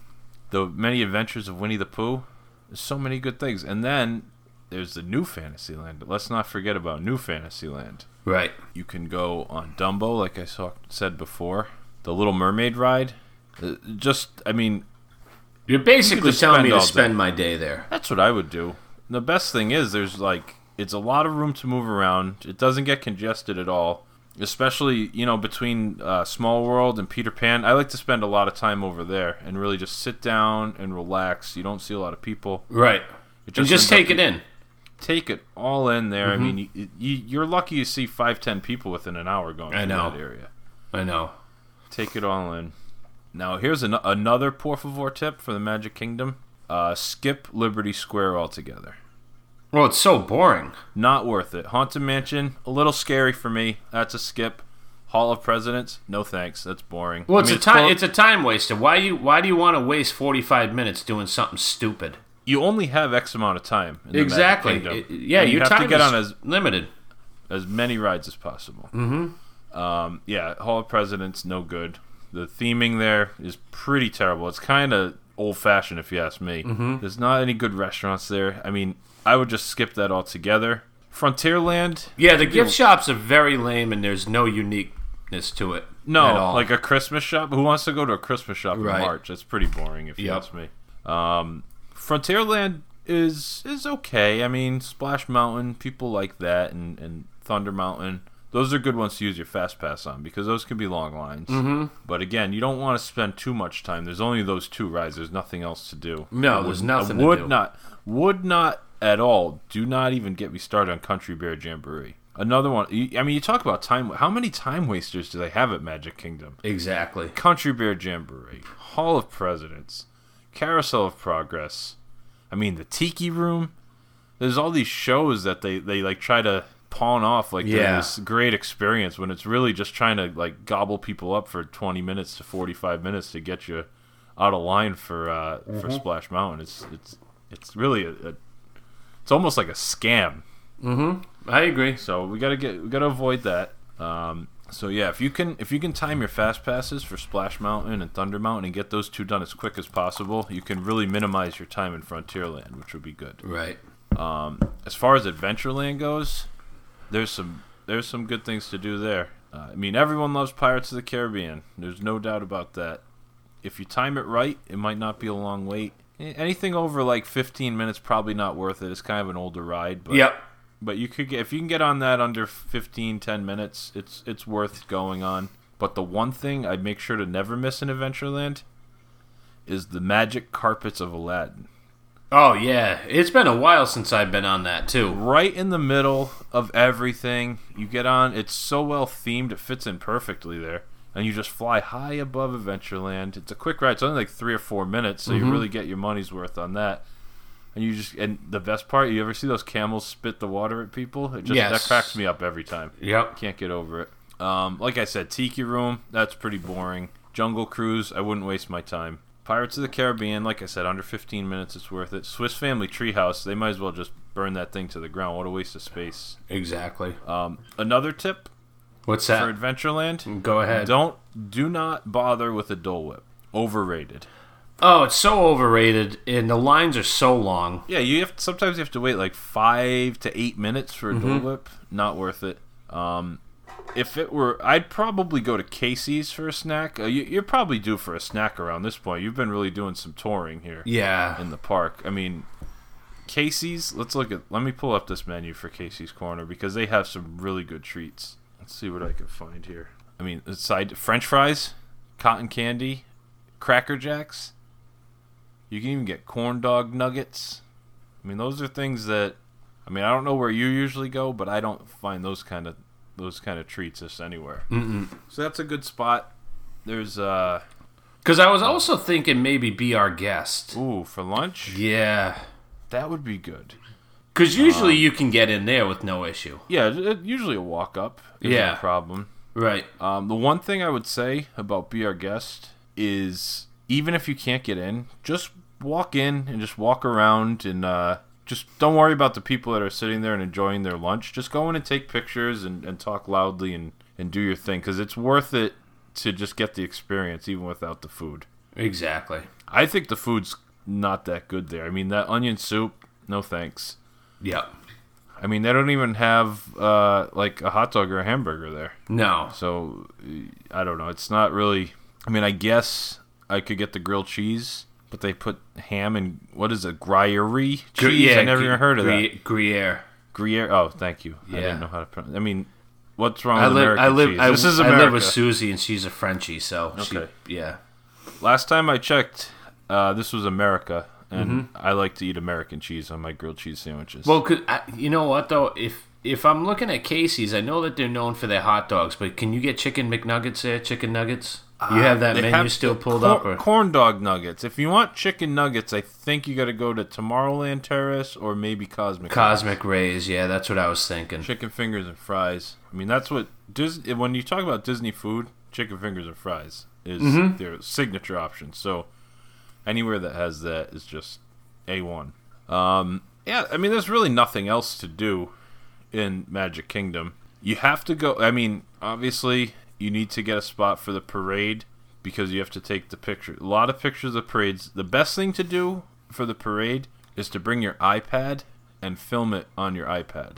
The Many Adventures of Winnie the Pooh. There's so many good things. And then there's the New Fantasyland. But let's not forget about New Fantasyland. Right. You can go on Dumbo, like I saw, said before. The Little Mermaid ride. Uh, just, I mean, You're basically just telling me spend to all day. spend my day there. that's what I would do. The best thing is there's like, it's a lot of room to move around. It doesn't get congested at all. Especially, you know, between uh, Small World and Peter Pan. I like to spend a lot of time over there and really just sit down and relax. You don't see a lot of people. Right. It And just ends take up- it in. Take it all in there. I mean, you, you, you're lucky you see five, ten people within an hour going I through know. that area. I know. Take it all in. Now, here's an- another por favor tip for the Magic Kingdom. Uh, skip Liberty Square altogether. Well, it's so boring. Not worth it. Haunted Mansion, a little scary for me. That's a skip. Hall of Presidents, no thanks. That's boring. Well, I it's mean, a time. clo- It's a time waster. Why you? Why do you want to waste forty-five minutes doing something stupid? you only have X amount of time. In the Exactly. Magic Kingdom. It- yeah, And you your have time to get is on as limited. as many rides as possible. Mm-hmm. Um, yeah, Hall of Presidents, no good. The theming there is pretty terrible. It's kind of old-fashioned, if you ask me. Mm-hmm. There's not any good restaurants there. I mean, I would just skip that altogether. Frontierland, Yeah, the gift shops are very lame, and there's no uniqueness to it. no, at all. like a Christmas shop. Who wants to go to a Christmas shop in Right. March? That's pretty boring, if you Yep. ask me. Um, Frontierland is is okay. I mean, Splash Mountain, people like that, and, and Thunder Mountain. Those are good ones to use your Fast Pass on because those can be long lines. Mm-hmm. But again, you don't want to spend too much time. There's only those two rides. There's nothing else to do. No, I there's would- nothing I to would do. not, would not at all. Do not even get me started on Country Bear Jamboree. Another one. you- I mean, you talk about time. How many time wasters do they have at Magic Kingdom? Exactly. Country Bear Jamboree, Hall of Presidents, Carousel of Progress. I mean, the Tiki Room. There's all these shows that they, they like try to pawn off like they're Yeah. this great experience when it's really just trying to like gobble people up for twenty minutes to forty-five minutes to get you out of line for uh, for Splash Mountain. It's it's it's really a, a it's almost like a scam. I agree. So we gotta get we gotta avoid that. Um, so yeah, if you can if you can time your fast passes for Splash Mountain and Thunder Mountain and get those two done as quick as possible, you can really minimize your time in Frontierland, which would be good. Right. As far as Adventureland goes, there's some there's some good things to do there. Uh, I mean, everyone loves Pirates of the Caribbean. There's no doubt about that. If you time it right, it might not be a long wait. A- Anything over like fifteen minutes, probably not worth it. It's kind of an older ride, but Yep. But you could get if you can get on that under fifteen, ten minutes, it's it's worth going on. But the one thing I'd make sure to never miss in Adventureland is the magic carpets of Aladdin. Oh, yeah. It's been a while since I've been on that, too. Right in the middle of everything. You get on. It's so well themed. It fits in perfectly there. And you just fly high above Adventureland. It's a quick ride. It's only like three or four minutes, so mm-hmm. you really get your money's worth on that. And you just and the best part, you ever see those camels spit the water at people? It just yes. that cracks me up every time. Yep. Can't get over it. Um, like I said, Tiki Room, that's pretty boring. Jungle Cruise, I wouldn't waste my time. Pirates of the Caribbean, like I said, under fifteen minutes, it's worth it. Swiss Family Treehouse, they might as well just burn that thing to the ground. What a waste of space. Exactly. Um, another tip. What's that? For Adventureland? Go ahead. Don't, do not bother with a Dole Whip. Overrated. Oh, it's so overrated, and the lines are so long. Yeah, you have sometimes you have to wait like five to eight minutes for a mm-hmm. Dole Whip. Not worth it. Um, if it were, I'd probably go to Casey's for a snack. Uh, you, you're probably due for a snack around this point. You've been really doing some touring here. Yeah. In the park. I mean, Casey's. Let's look at. Let me pull up this menu for Casey's Corner because they have some really good treats. Let's see what I can find here. I mean, side French fries, cotton candy, Cracker Jacks. You can even get corn dog nuggets. I mean, those are things that. I mean, I don't know where you usually go, but I don't find those kind of those kind of treats just anywhere. Mm-mm. So that's a good spot. There's uh. Because I was also thinking maybe Be Our Guest. Ooh, for lunch. Yeah, that would be good. Because usually um, you can get in there with no issue. Yeah, it, usually a walk up. Isn't yeah, a problem. Right. Um, the one thing I would say about Be Our Guest is even if you can't get in, just walk in and just walk around and uh, just don't worry about the people that are sitting there and enjoying their lunch. Just go in and take pictures and, and talk loudly and, and do your thing because it's worth it to just get the experience even without the food. Exactly. I think the food's not that good there. I mean, that onion soup, no thanks. Yep. I mean, they don't even have uh, like a hot dog or a hamburger there. No. So, I don't know. It's not really... I mean, I guess I could get the grilled cheese, but they put ham and... What is it? Gruyere cheese? Yeah, I never gr- even heard of gr- that. Gruyere. Gruyere. Oh, thank you. Yeah. I didn't know how to pronounce... I mean, what's wrong I with live, American I live, cheese? I, This is America. I live with Susie, and she's a Frenchie, so... Okay. She, yeah. Last time I checked, uh, this was America. And mm-hmm. I like to eat American cheese on my grilled cheese sandwiches. Well, could, I, you know what, though? If if I'm looking at Casey's, I know that they're known for their hot dogs, but can you get chicken McNuggets there, chicken nuggets? You have that They menu have still pulled cor- up? Or? Corn dog nuggets. If you want chicken nuggets, I think you got to go to Tomorrowland Terrace or maybe Cosmic Cosmic Rays, yeah, that's what I was thinking. Chicken fingers and fries. I mean, that's what... Disney, when you talk about Disney food, chicken fingers and fries is mm-hmm. their signature option. So anywhere that has that is just... A one. Um, yeah, I mean, there's really nothing else to do in Magic Kingdom. You have to go... I mean, obviously, you need to get a spot for the parade because you have to take the picture. A lot of pictures of parades. The best thing to do for the parade is to bring your iPad and film it on your iPad.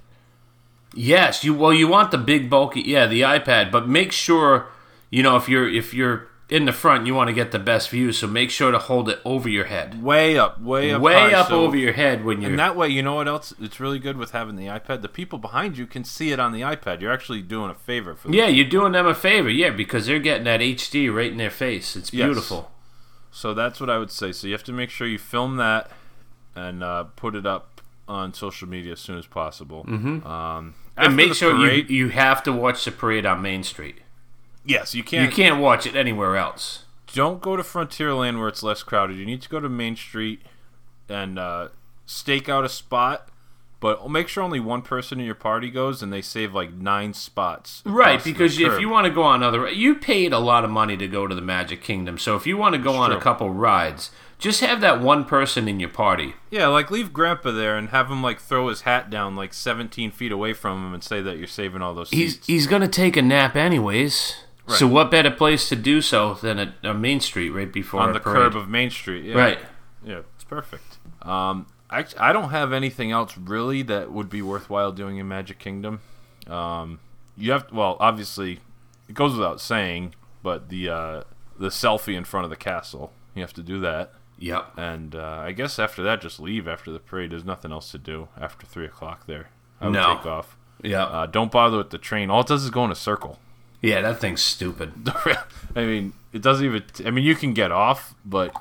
Yes, you well, you want the big, bulky... Yeah, the iPad, but make sure, you know, if you're if you're... in the front, you want to get the best view, so make sure to hold it over your head. Way up, way up Way high, up so, over your head when you're... And that way, you know what else? It's really good with having the iPad. The people behind you can see it on the iPad. You're actually doing a favor for them. Yeah, you're doing them a favor, yeah, because they're getting that H D right in their face. It's beautiful. Yes. So that's what I would say. So you have to make sure you film that and uh, put it up on social media as soon as possible. Mm-hmm. Um, and make sure parade, you, you have to watch the parade on Main Street. Yes, you can't. You can't watch it anywhere else. Don't go to Frontierland where it's less crowded. You need to go to Main Street and uh, stake out a spot, but make sure only one person in your party goes, and they save like nine spots. Right, because if you want to go on other... You paid a lot of money to go to the Magic Kingdom, so if you want to go on a couple rides, just have that one person in your party. Yeah, like leave Grandpa there and have him like throw his hat down like seventeen feet away from him and say that you're saving all those seats. He's, he's going to take a nap anyways. Right. So what better place to do so than a, a Main Street right before on a the parade. curb of Main Street? Yeah. Right. Yeah, it's perfect. Um, I I don't have anything else really that would be worthwhile doing in Magic Kingdom. Um, you have well, obviously, it goes without saying, but the uh, the selfie in front of the castle, you have to do that. Yep. And uh, I guess after that, just leave after the parade. There's nothing else to do after three o'clock there. I would no. take off. Yeah. Uh, don't bother with the train. All it does is go in a circle. Yeah, that thing's stupid. I mean, it doesn't even... I mean, you can get off, but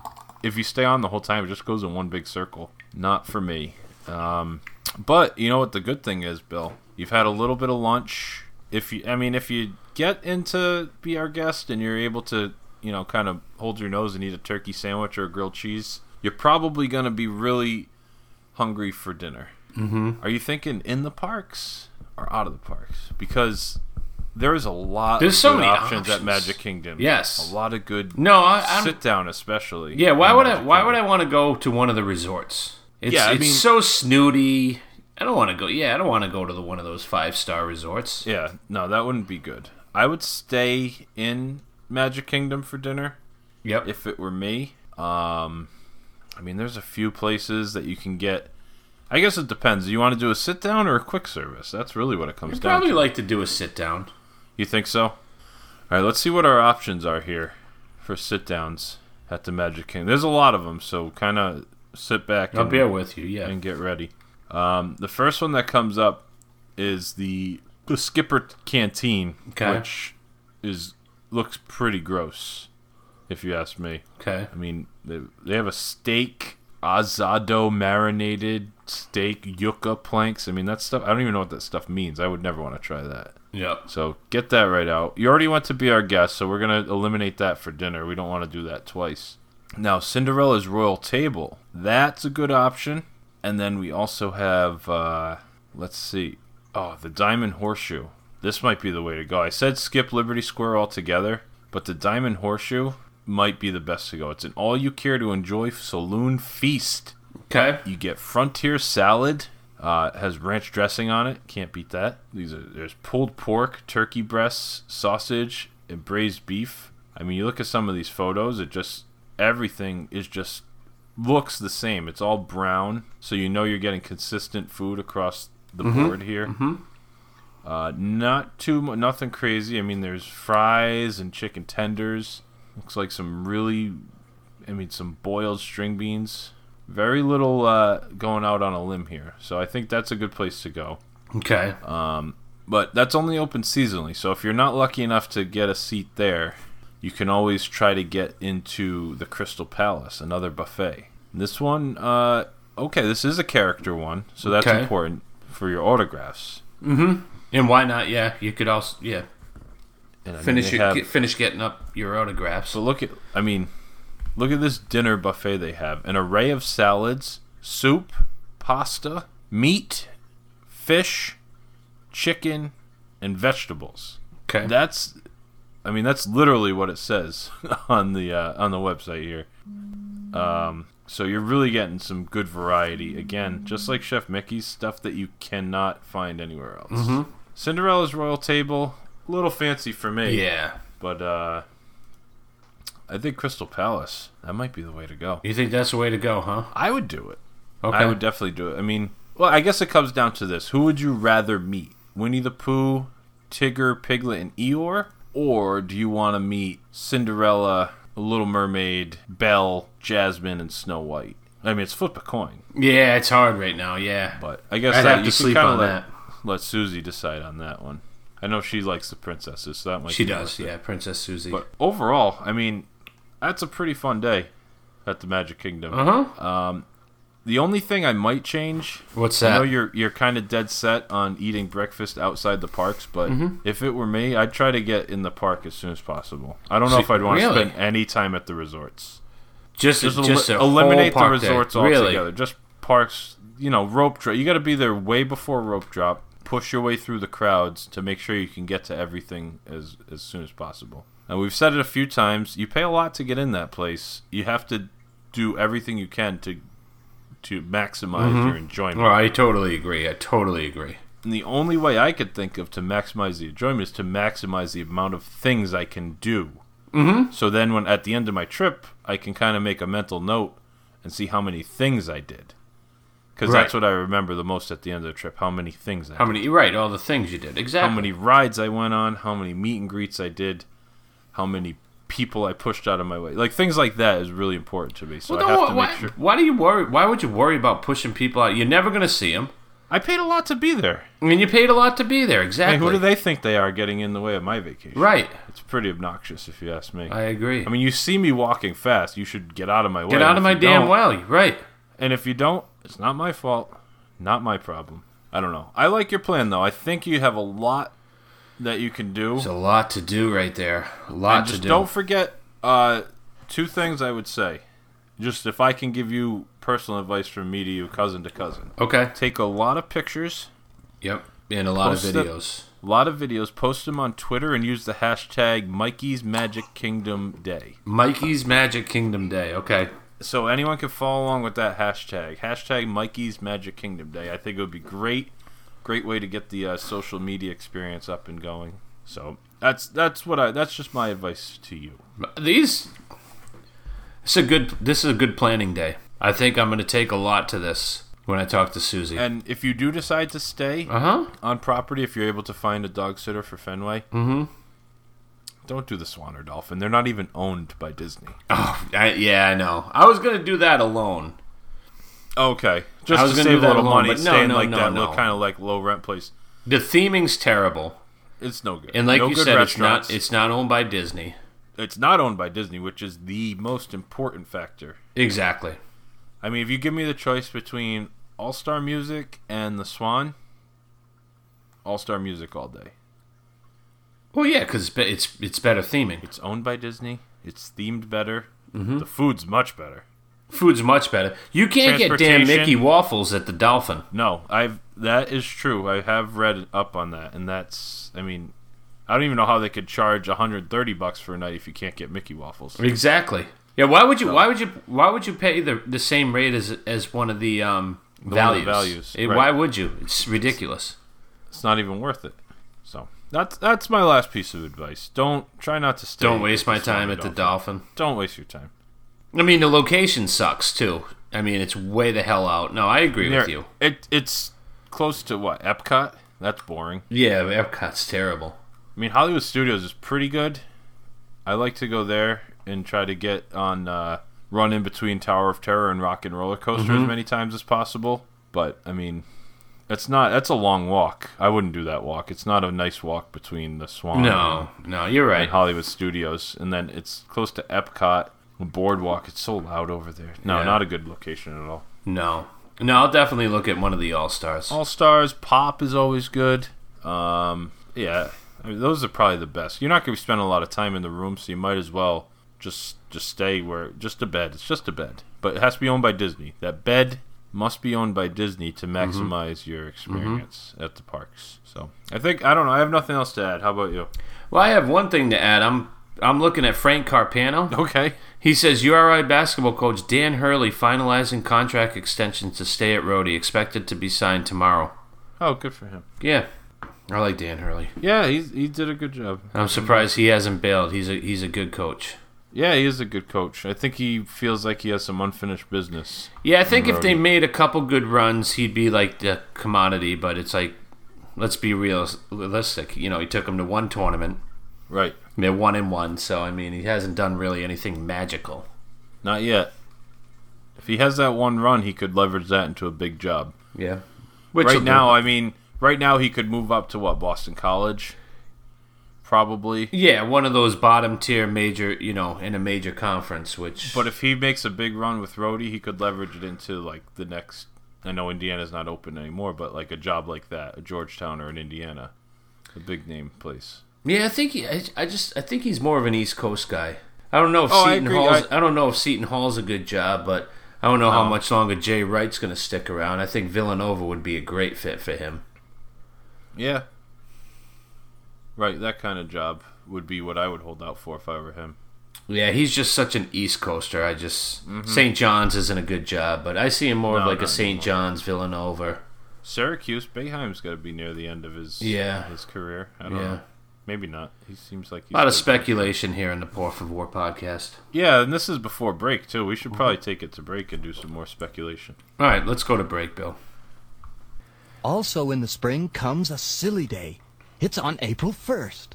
if you stay on the whole time, it just goes in one big circle. Not for me. Um, but you know what the good thing is, Bill? You've had a little bit of lunch. If you, I mean, if you get into Be Our Guest and you're able to, you know, kind of hold your nose and eat a turkey sandwich or a grilled cheese, you're probably going to be really hungry for dinner. Mm-hmm. Are you thinking in the parks or out of the parks? Because there's a lot There's of so good many options, options at Magic Kingdom. Yes. A lot of good No, I, I'm, sit down especially. yeah, why in would I Magic why would Kingdom. I want to go to one of the resorts? It's, Yeah, I it's mean- so snooty. I don't want to go. Yeah, I don't want to go to the one of those five-star resorts. Yeah, no, that wouldn't be good. I would stay in Magic Kingdom for dinner Yep. if it were me. Um, I mean, there's a few places that you can get. I guess it depends. Do you want to do a sit down or a quick service? That's really what it comes I'd down probably to. like to do a sit-down. You think so? All right, let's see what our options are here for sit downs at the Magic Kingdom. There's a lot of them, so kind of sit back I'll and, bear with you, yeah. and get ready. Um, the first one that comes up is the the Skipper Canteen, Okay. which is looks pretty gross, if you ask me. Okay. I mean, they they have a steak, asado marinated steak, yucca planks. I mean, that stuff. I don't even know what that stuff means. I would never want to try that. Yep. So get that right out. You already want to Be Our Guest, so we're going to eliminate that for dinner. We don't want to do that twice. Now, Cinderella's Royal Table. That's a good option. And then we also have, uh, let's see. Oh, the Diamond Horseshoe. This might be the way to go. I said skip Liberty Square altogether, but the Diamond Horseshoe might be the best to go. It's an all-you-care-to-enjoy saloon feast. Okay. You get Frontier Salad. Uh, has ranch dressing on it. Can't beat that. These are there's pulled pork, turkey breasts, sausage, and braised beef. I mean, you look at some of these photos. It just everything is just looks the same. It's all brown, so you know you're getting consistent food across the Mm-hmm. board here. Mm-hmm. Uh, not too mu- nothing crazy. I mean, there's fries and chicken tenders. Looks like some really, I mean, some boiled string beans. Very little uh, going out on a limb here, so I think that's a good place to go. Okay. Um, but that's only open seasonally, so if you're not lucky enough to get a seat there, you can always try to get into the Crystal Palace, another buffet. This one, uh, okay, this is a character one, so that's Okay. important for your autographs. Mm-hmm. And why not? Yeah, you could also yeah And I mean, finish they your, have- get, finish getting up your autographs. So look at, I mean, look at this dinner buffet they have. An array of salads, soup, pasta, meat, fish, chicken, and vegetables. Okay. That's, I mean, that's literally what it says on the uh, on the website here. Um, so you're really getting some good variety. Again, just like Chef Mickey's, stuff that you cannot find anywhere else. Mm-hmm. Cinderella's Royal Table, a little fancy for me. Yeah. But uh, I think Crystal Palace, that might be the way to go. You think that's the way to go, huh? I would do it. Okay. I would definitely do it. I mean, well, I guess it comes down to this. Who would you rather meet? Winnie the Pooh, Tigger, Piglet, and Eeyore? Or do you want to meet Cinderella, Little Mermaid, Belle, Jasmine, and Snow White? I mean, it's flip a coin. Yeah, it's hard right now. Yeah. But I guess I'd that, have you to can sleep kinda on let, that. let Susie decide on that one. I know she likes the princesses, so that might She be does. worth it. Yeah, Princess Susie. But overall, I mean, that's a pretty fun day at the Magic Kingdom. Uh huh. Um, the only thing I might change, What's I that? know you're you're kind of dead set on eating breakfast outside the parks, but Mm-hmm. if it were me, I'd try to get in the park as soon as possible. I don't know See, if I'd want to really? spend any time at the resorts. Just Just, just, eli- a eliminate the whole park day. resorts Really? altogether. Just parks, you know, rope drop. You got to be there way before rope drop. Push your way through the crowds to make sure you can get to everything as as soon as possible. And we've said it a few times. You pay a lot to get in that place. You have to do everything you can to to maximize Mm-hmm. your enjoyment. Well, I totally agree. I totally agree. And the only way I could think of to maximize the enjoyment is to maximize the amount of things I can do. Mm-hmm. So then, when at the end of my trip, I can kind of make a mental note and see how many things I did. Because Right. that's what I remember the most at the end of the trip. How many things I How did. many? Right, all the things you did. Exactly. How many rides I went on. How many meet and greets I did. How many people I pushed out of my way. Like, things like that is really important to me. So Well, I no, have to why, make sure. why do you worry? Why would you worry about pushing people out? You're never going to see them. I paid a lot to be there. I mean, you paid a lot to be there, Hey, exactly. who do they think they are getting in the way of my vacation? Right. It's pretty obnoxious, if you ask me. I agree. I mean, you see me walking fast. You should get out of my way. Get out of my damn way. Right. And if you don't, it's not my fault. Not my problem. I don't know. I like your plan, though. I think you have a lot that you can do. There's a lot to do right there. A lot and to just do. don't forget uh, two things I would say. Just if I can give you personal advice from me to you, cousin to cousin. Okay. Take a lot of pictures. Yep. And a lot Post of them- videos. A lot of videos. Post them on Twitter and use the hashtag Mikey's Magic Kingdom Day. Mikey's Magic Kingdom Day. Okay. So anyone can follow along with that hashtag. Hashtag Mikey's Magic Kingdom Day. I think it would be great. Great way to get the uh, social media experience up and going. So that's that's what I that's just my advice to you. These This is a good this is a good planning day. I think I'm going to take a lot to this when I talk to Susie. And if you do decide to stay Uh-huh. on property, if you're able to find a dog sitter for Fenway, Mhm. don't do the Swan or Dolphin. They're not even owned by Disney. Oh, I, yeah, I know. I was going to do that alone. Okay, just I was to gonna do save a that little alone, money, but no, staying no, like no, that, no. little kind of like low rent place. The theming's terrible. It's no good. And like no you good said, it's restaurants. not it's not owned by Disney. It's not owned by Disney, which is the most important factor. Exactly. I mean, if you give me the choice between All Star Music and the Swan, All Star Music all day. Well, yeah, because it's, be- it's it's better theming. It's owned by Disney. It's themed better. Mm-hmm. The food's much better. Food's much better. You can't get damn Transportation. Mickey waffles at the Dolphin. No, I've that is true. I have read up on that, and that's. I mean, I don't even know how they could charge one hundred thirty bucks for a night if you can't get Mickey waffles. Exactly. Yeah. Why would you? So- Why would you? Why would you pay the the same rate as as one of the um one of the values? values, Eh, right. Why would you? It's ridiculous. It's not even worth it. So that's that's my last piece of advice. Don't try not to stay. Don't waste at my the Swan time or at the Dolphin. Don't waste your time. I mean, the location sucks too. I mean, it's way the hell out. No, I agree with There- you. It it's close to what Epcot. That's boring. Yeah, Epcot's terrible. I mean, Hollywood Studios is pretty good. I like to go there and try to get on uh, run in between Tower of Terror and Rock and Roller Coaster Mm-hmm. as many times as possible. But I mean, it's not. That's a long walk. I wouldn't do that walk. It's not a nice walk between the Swan. No, no, you're and right. Hollywood Studios, and then it's close to Epcot. Boardwalk. It's so loud over there. No, Yeah. not a good location at all. No, no, I'll definitely look at one of the All Stars. All Stars, Pop is always good. Um, yeah, I mean, those are probably the best. You're not going to be spending a lot of time in the room, so you might as well just just stay where just a bed. It's just a bed, but it has to be owned by Disney. That bed must be owned by Disney to maximize your experience at the parks. So I think I don't know. I have nothing else to add. How about you? Well, I have one thing to add. I'm I'm looking at Frank Carpano. Okay. He says U R I basketball coach Dan Hurley finalizing contract extensions to stay at Rhodey, expected to be signed tomorrow. Oh, good for him. Yeah, I like Dan Hurley. Yeah, he he did a good job. I'm surprised he hasn't bailed. He's a he's a good coach. Yeah, he is a good coach. I think he feels like he has some unfinished business. Yeah, I think if they Rhodey. made a couple good runs, he'd be like the commodity. But it's like, let's be real, realistic. You know, he took them to one tournament. Right. They're one and one, so I mean, he hasn't done really anything magical. Not yet. If he has that one run, he could leverage that into a big job. Yeah. Which right now, I mean, right now he could move up to what, Boston College? Probably. yeah, one of those bottom tier major, you know, in a major conference. Which, But if he makes a big run with Rhodey, he could leverage it into like the next. I know Indiana's not open anymore, but like a job like that, a Georgetown or an Indiana, a big name place. yeah, I think he, I, I just, I think he's more of an East Coast guy. I don't know if Oh, I Seton agree. Hall's, I- I, don't know if Seton Hall's a good job, but I don't know how Oh. much longer Jay Wright's going to stick around. I think Villanova would be a great fit for him. Yeah. Right, that kind of job would be what I would hold out for if I were him. Yeah, he's just such an East Coaster. I just Saint John's isn't a good job, but I see him more of Mm-hmm. No, like a not Saint anymore. John's, Villanova. Syracuse, Boeheim's got to be near the end of his Yeah. his career. I don't Yeah. know. Maybe not. He seems like he's A lot of still- speculation here in the Pour for War podcast. Yeah, and this is before break too. We should Mm-hmm. probably take it to break and do some more speculation. All right, let's go to break, Bill. Also in the spring comes a silly day. It's on April first.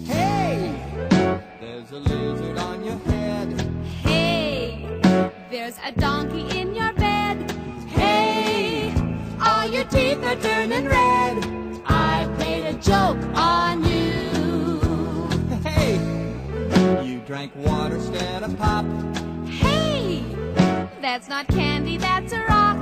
Hey! There's a lizard on your head. Hey, there's there's a donkey in your bed. Hey, all your teeth are turning red. I played a joke on you. Hey, you drank water instead of pop. Hey, that's not candy, that's a rock.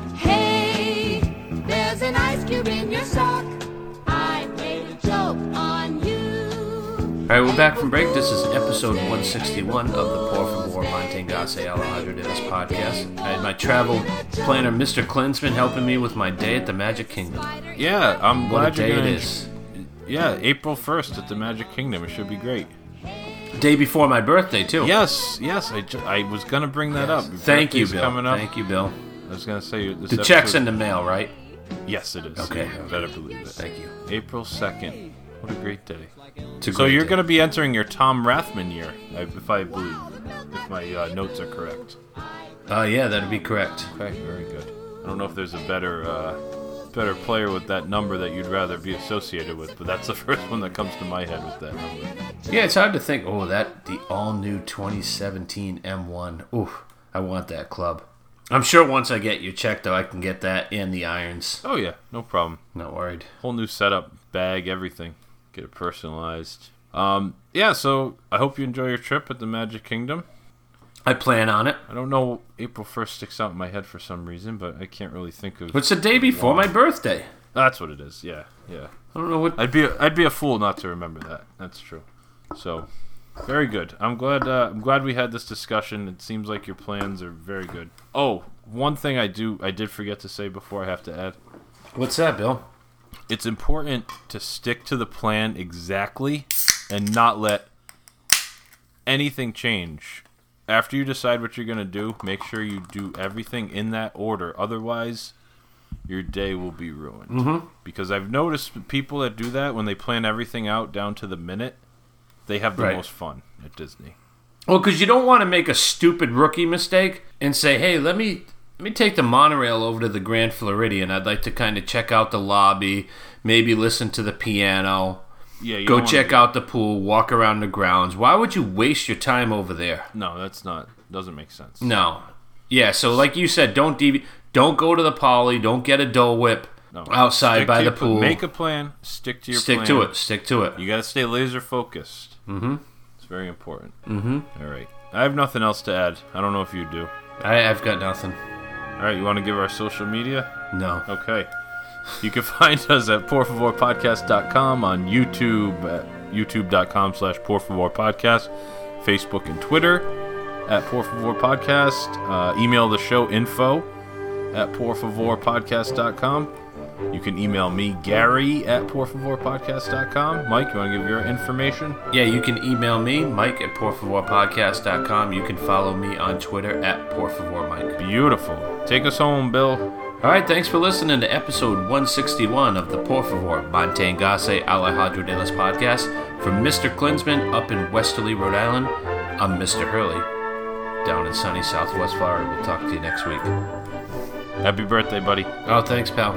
Hey, there's an ice cube in your sock. I played a joke on you. All right, we're back from break. This is episode one sixty-one of the Por Favor Mantengase Alejandro de los podcast. I had my travel planner, Mister Klinsman, helping me with my day at the Magic Kingdom. Yeah, I'm What glad a day you're it gonna. is. Yeah, April first at the Magic Kingdom. It should be great. Day before my birthday, too. Yes, yes. I, ju- I was gonna bring that up. Your Thank you, birthday's Bill. Coming up. Thank you, Bill. I was gonna say this The episode- check's in the mail, right? Yes, it is. Okay. You better believe it. Thank you. April second. What a great day. It's a So great you're day. going to be entering your Tom Rathman year, if I believe, if my uh, notes are correct. Uh, yeah, that'd be correct. Okay, very good. I don't know if there's a better uh, better player with that number that you'd rather be associated with, but that's the first one that comes to my head with that number. Yeah, it's hard to think. Oh, that the all-new twenty seventeen M one. Ooh, I want that club. I'm sure once I get your check, though, I can get that and the irons. Oh yeah, no problem. Not worried. Whole new setup, bag, everything. Get it personalized. Um, yeah, so I hope you enjoy your trip at the Magic Kingdom. I plan on it. I don't know, April first sticks out in my head for some reason, but I can't really think of... It's the day before my birthday. That's what it is, yeah, yeah. I don't know what... I'd be a, I'd be a fool not to remember that. That's true. So, very good. I'm glad uh, I'm glad we had this discussion. It seems like your plans are very good. Oh, one thing I do I did forget to say before I have to add. What's that, Bill? It's important to stick to the plan exactly and not let anything change. After you decide what you're going to do, make sure you do everything in that order. Otherwise, your day will be ruined. Mm-hmm. Because I've noticed people that do that, when they plan everything out down to the minute, they have the Right. most fun at Disney. Well, because you don't want to make a stupid rookie mistake and say, hey, let me let me take the monorail over to the Grand Floridian. I'd like to kind of check out the lobby, maybe listen to the piano, Yeah, you go don't wanna check do- out the pool, walk around the grounds. Why would you waste your time over there? No, that's not. Doesn't make sense. No. Yeah, so like you said, don't devi- don't go to the Poly, don't get a Dole Whip No. outside Stick by to the your pl- pool. Make a plan. Stick to your Stick plan. to it. Stick to it. You got to stay laser focused. Mm-hmm. It's very important. Mm-hmm. All right. I have nothing else to add. I don't know if you do. I, I've got nothing. All right. You want to give our social media? No. Okay. You can find us at por favor podcast dot com, on YouTube at youtube dot com slash por favor podcast, Facebook and Twitter at Por Favor Podcast. Uh, email the show info at por favor podcast dot com. You can email me, Gary, at por favor podcast dot com. Mike, you want to give your information? Yeah, you can email me, Mike at por favor podcast dot com. You can follow me on Twitter at porfavormike. Beautiful. Take us home, Bill. All right, thanks for listening to episode one sixty-one of the Por Favor Mantengase Alejandro de los podcast. From Mister Klinsman up in Westerly, Rhode Island, I'm Mister Hurley down in sunny Southwest Florida. We'll talk to you next week. Happy birthday, buddy. Oh, thanks, pal.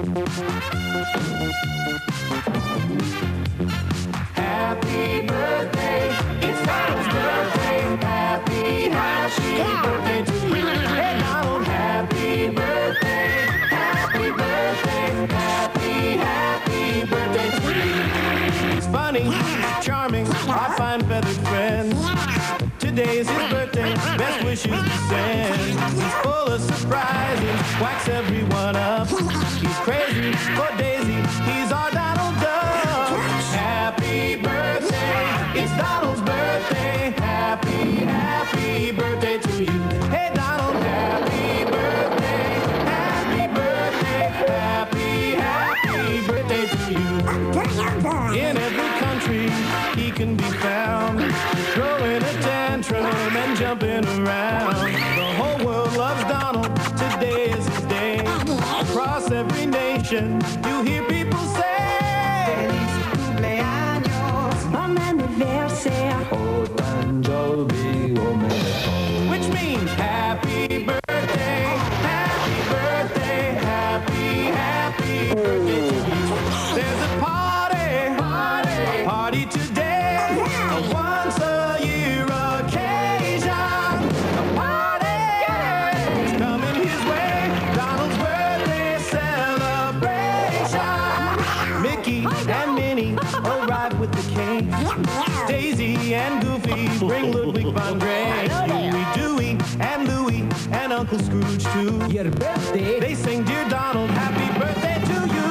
Happy birthday, it's Donald's birthday. Happy, happy birthday to you. Hey Donald, happy birthday, happy birthday, happy, happy birthday to you. He's funny, charming, our fine feathered friend. Today's his birthday, best wishes to send. He's full of surprises, whacks everyone up. He's crazy for Daisy, he's our Donald Duck. Happy birthday, it's Donald's birthday. Happy, happy birthday to you. Hey Donald, happy birthday, happy birthday, happy, happy birthday to you. In every country he can be found, throwing a tantrum and jumping around. The whole world loves Donald, today is his day. Across every nation you hear people say Feliz cumpleaños, mamá anniversaire, oh Tanjobi, oh Medeton. Which means happy birthday, happy birthday, happy, happy birthday to you. There's a party, party, party today, a once a year occasion. A party is coming his way, Donald's birthday celebration. Mickey and Minnie arrive with the cake. Daisy and Goofy bring Ludwig von Drake. Huey, Dewey and Louie and Uncle Scrooge too. Your birthday, they sing Dear Donald, happy birthday to you.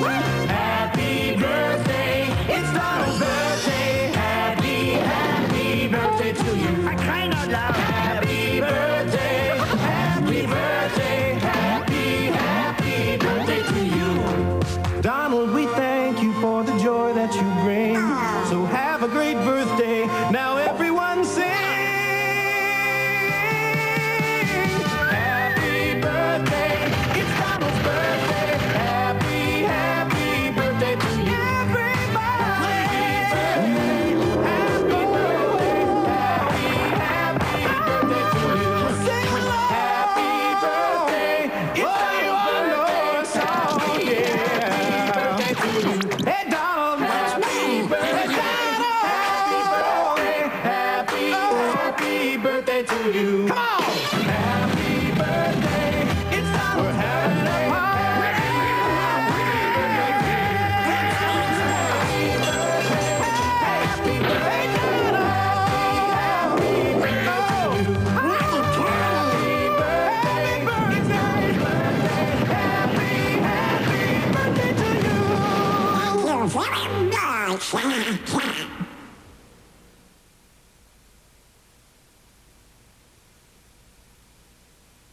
Happy birthday, it's Donald's birthday. Happy, happy birthday to you. I crying out loud. Happy birthday, happy birthday, happy, happy birthday to you. Donald, we thank you for the joy that you bring. So have a great birthday. Now everyone sing. Happy birthday, it's Donald's birthday. Happy, happy birthday to you. Everybody. Happy birthday, happy, happy birthday to you. Sing along. Happy birthday, it's Donald's birthday. Happy birthday to you. Hey Donald, happy birthday. Happy, happy birthday to you. Come on! Happy birthday, it's Donald. We're having a party. Happy birthday, Donald. Happy birthday to you. Happy birthday, it's Donald's birthday. Happy, happy birthday to you. Thank you very much.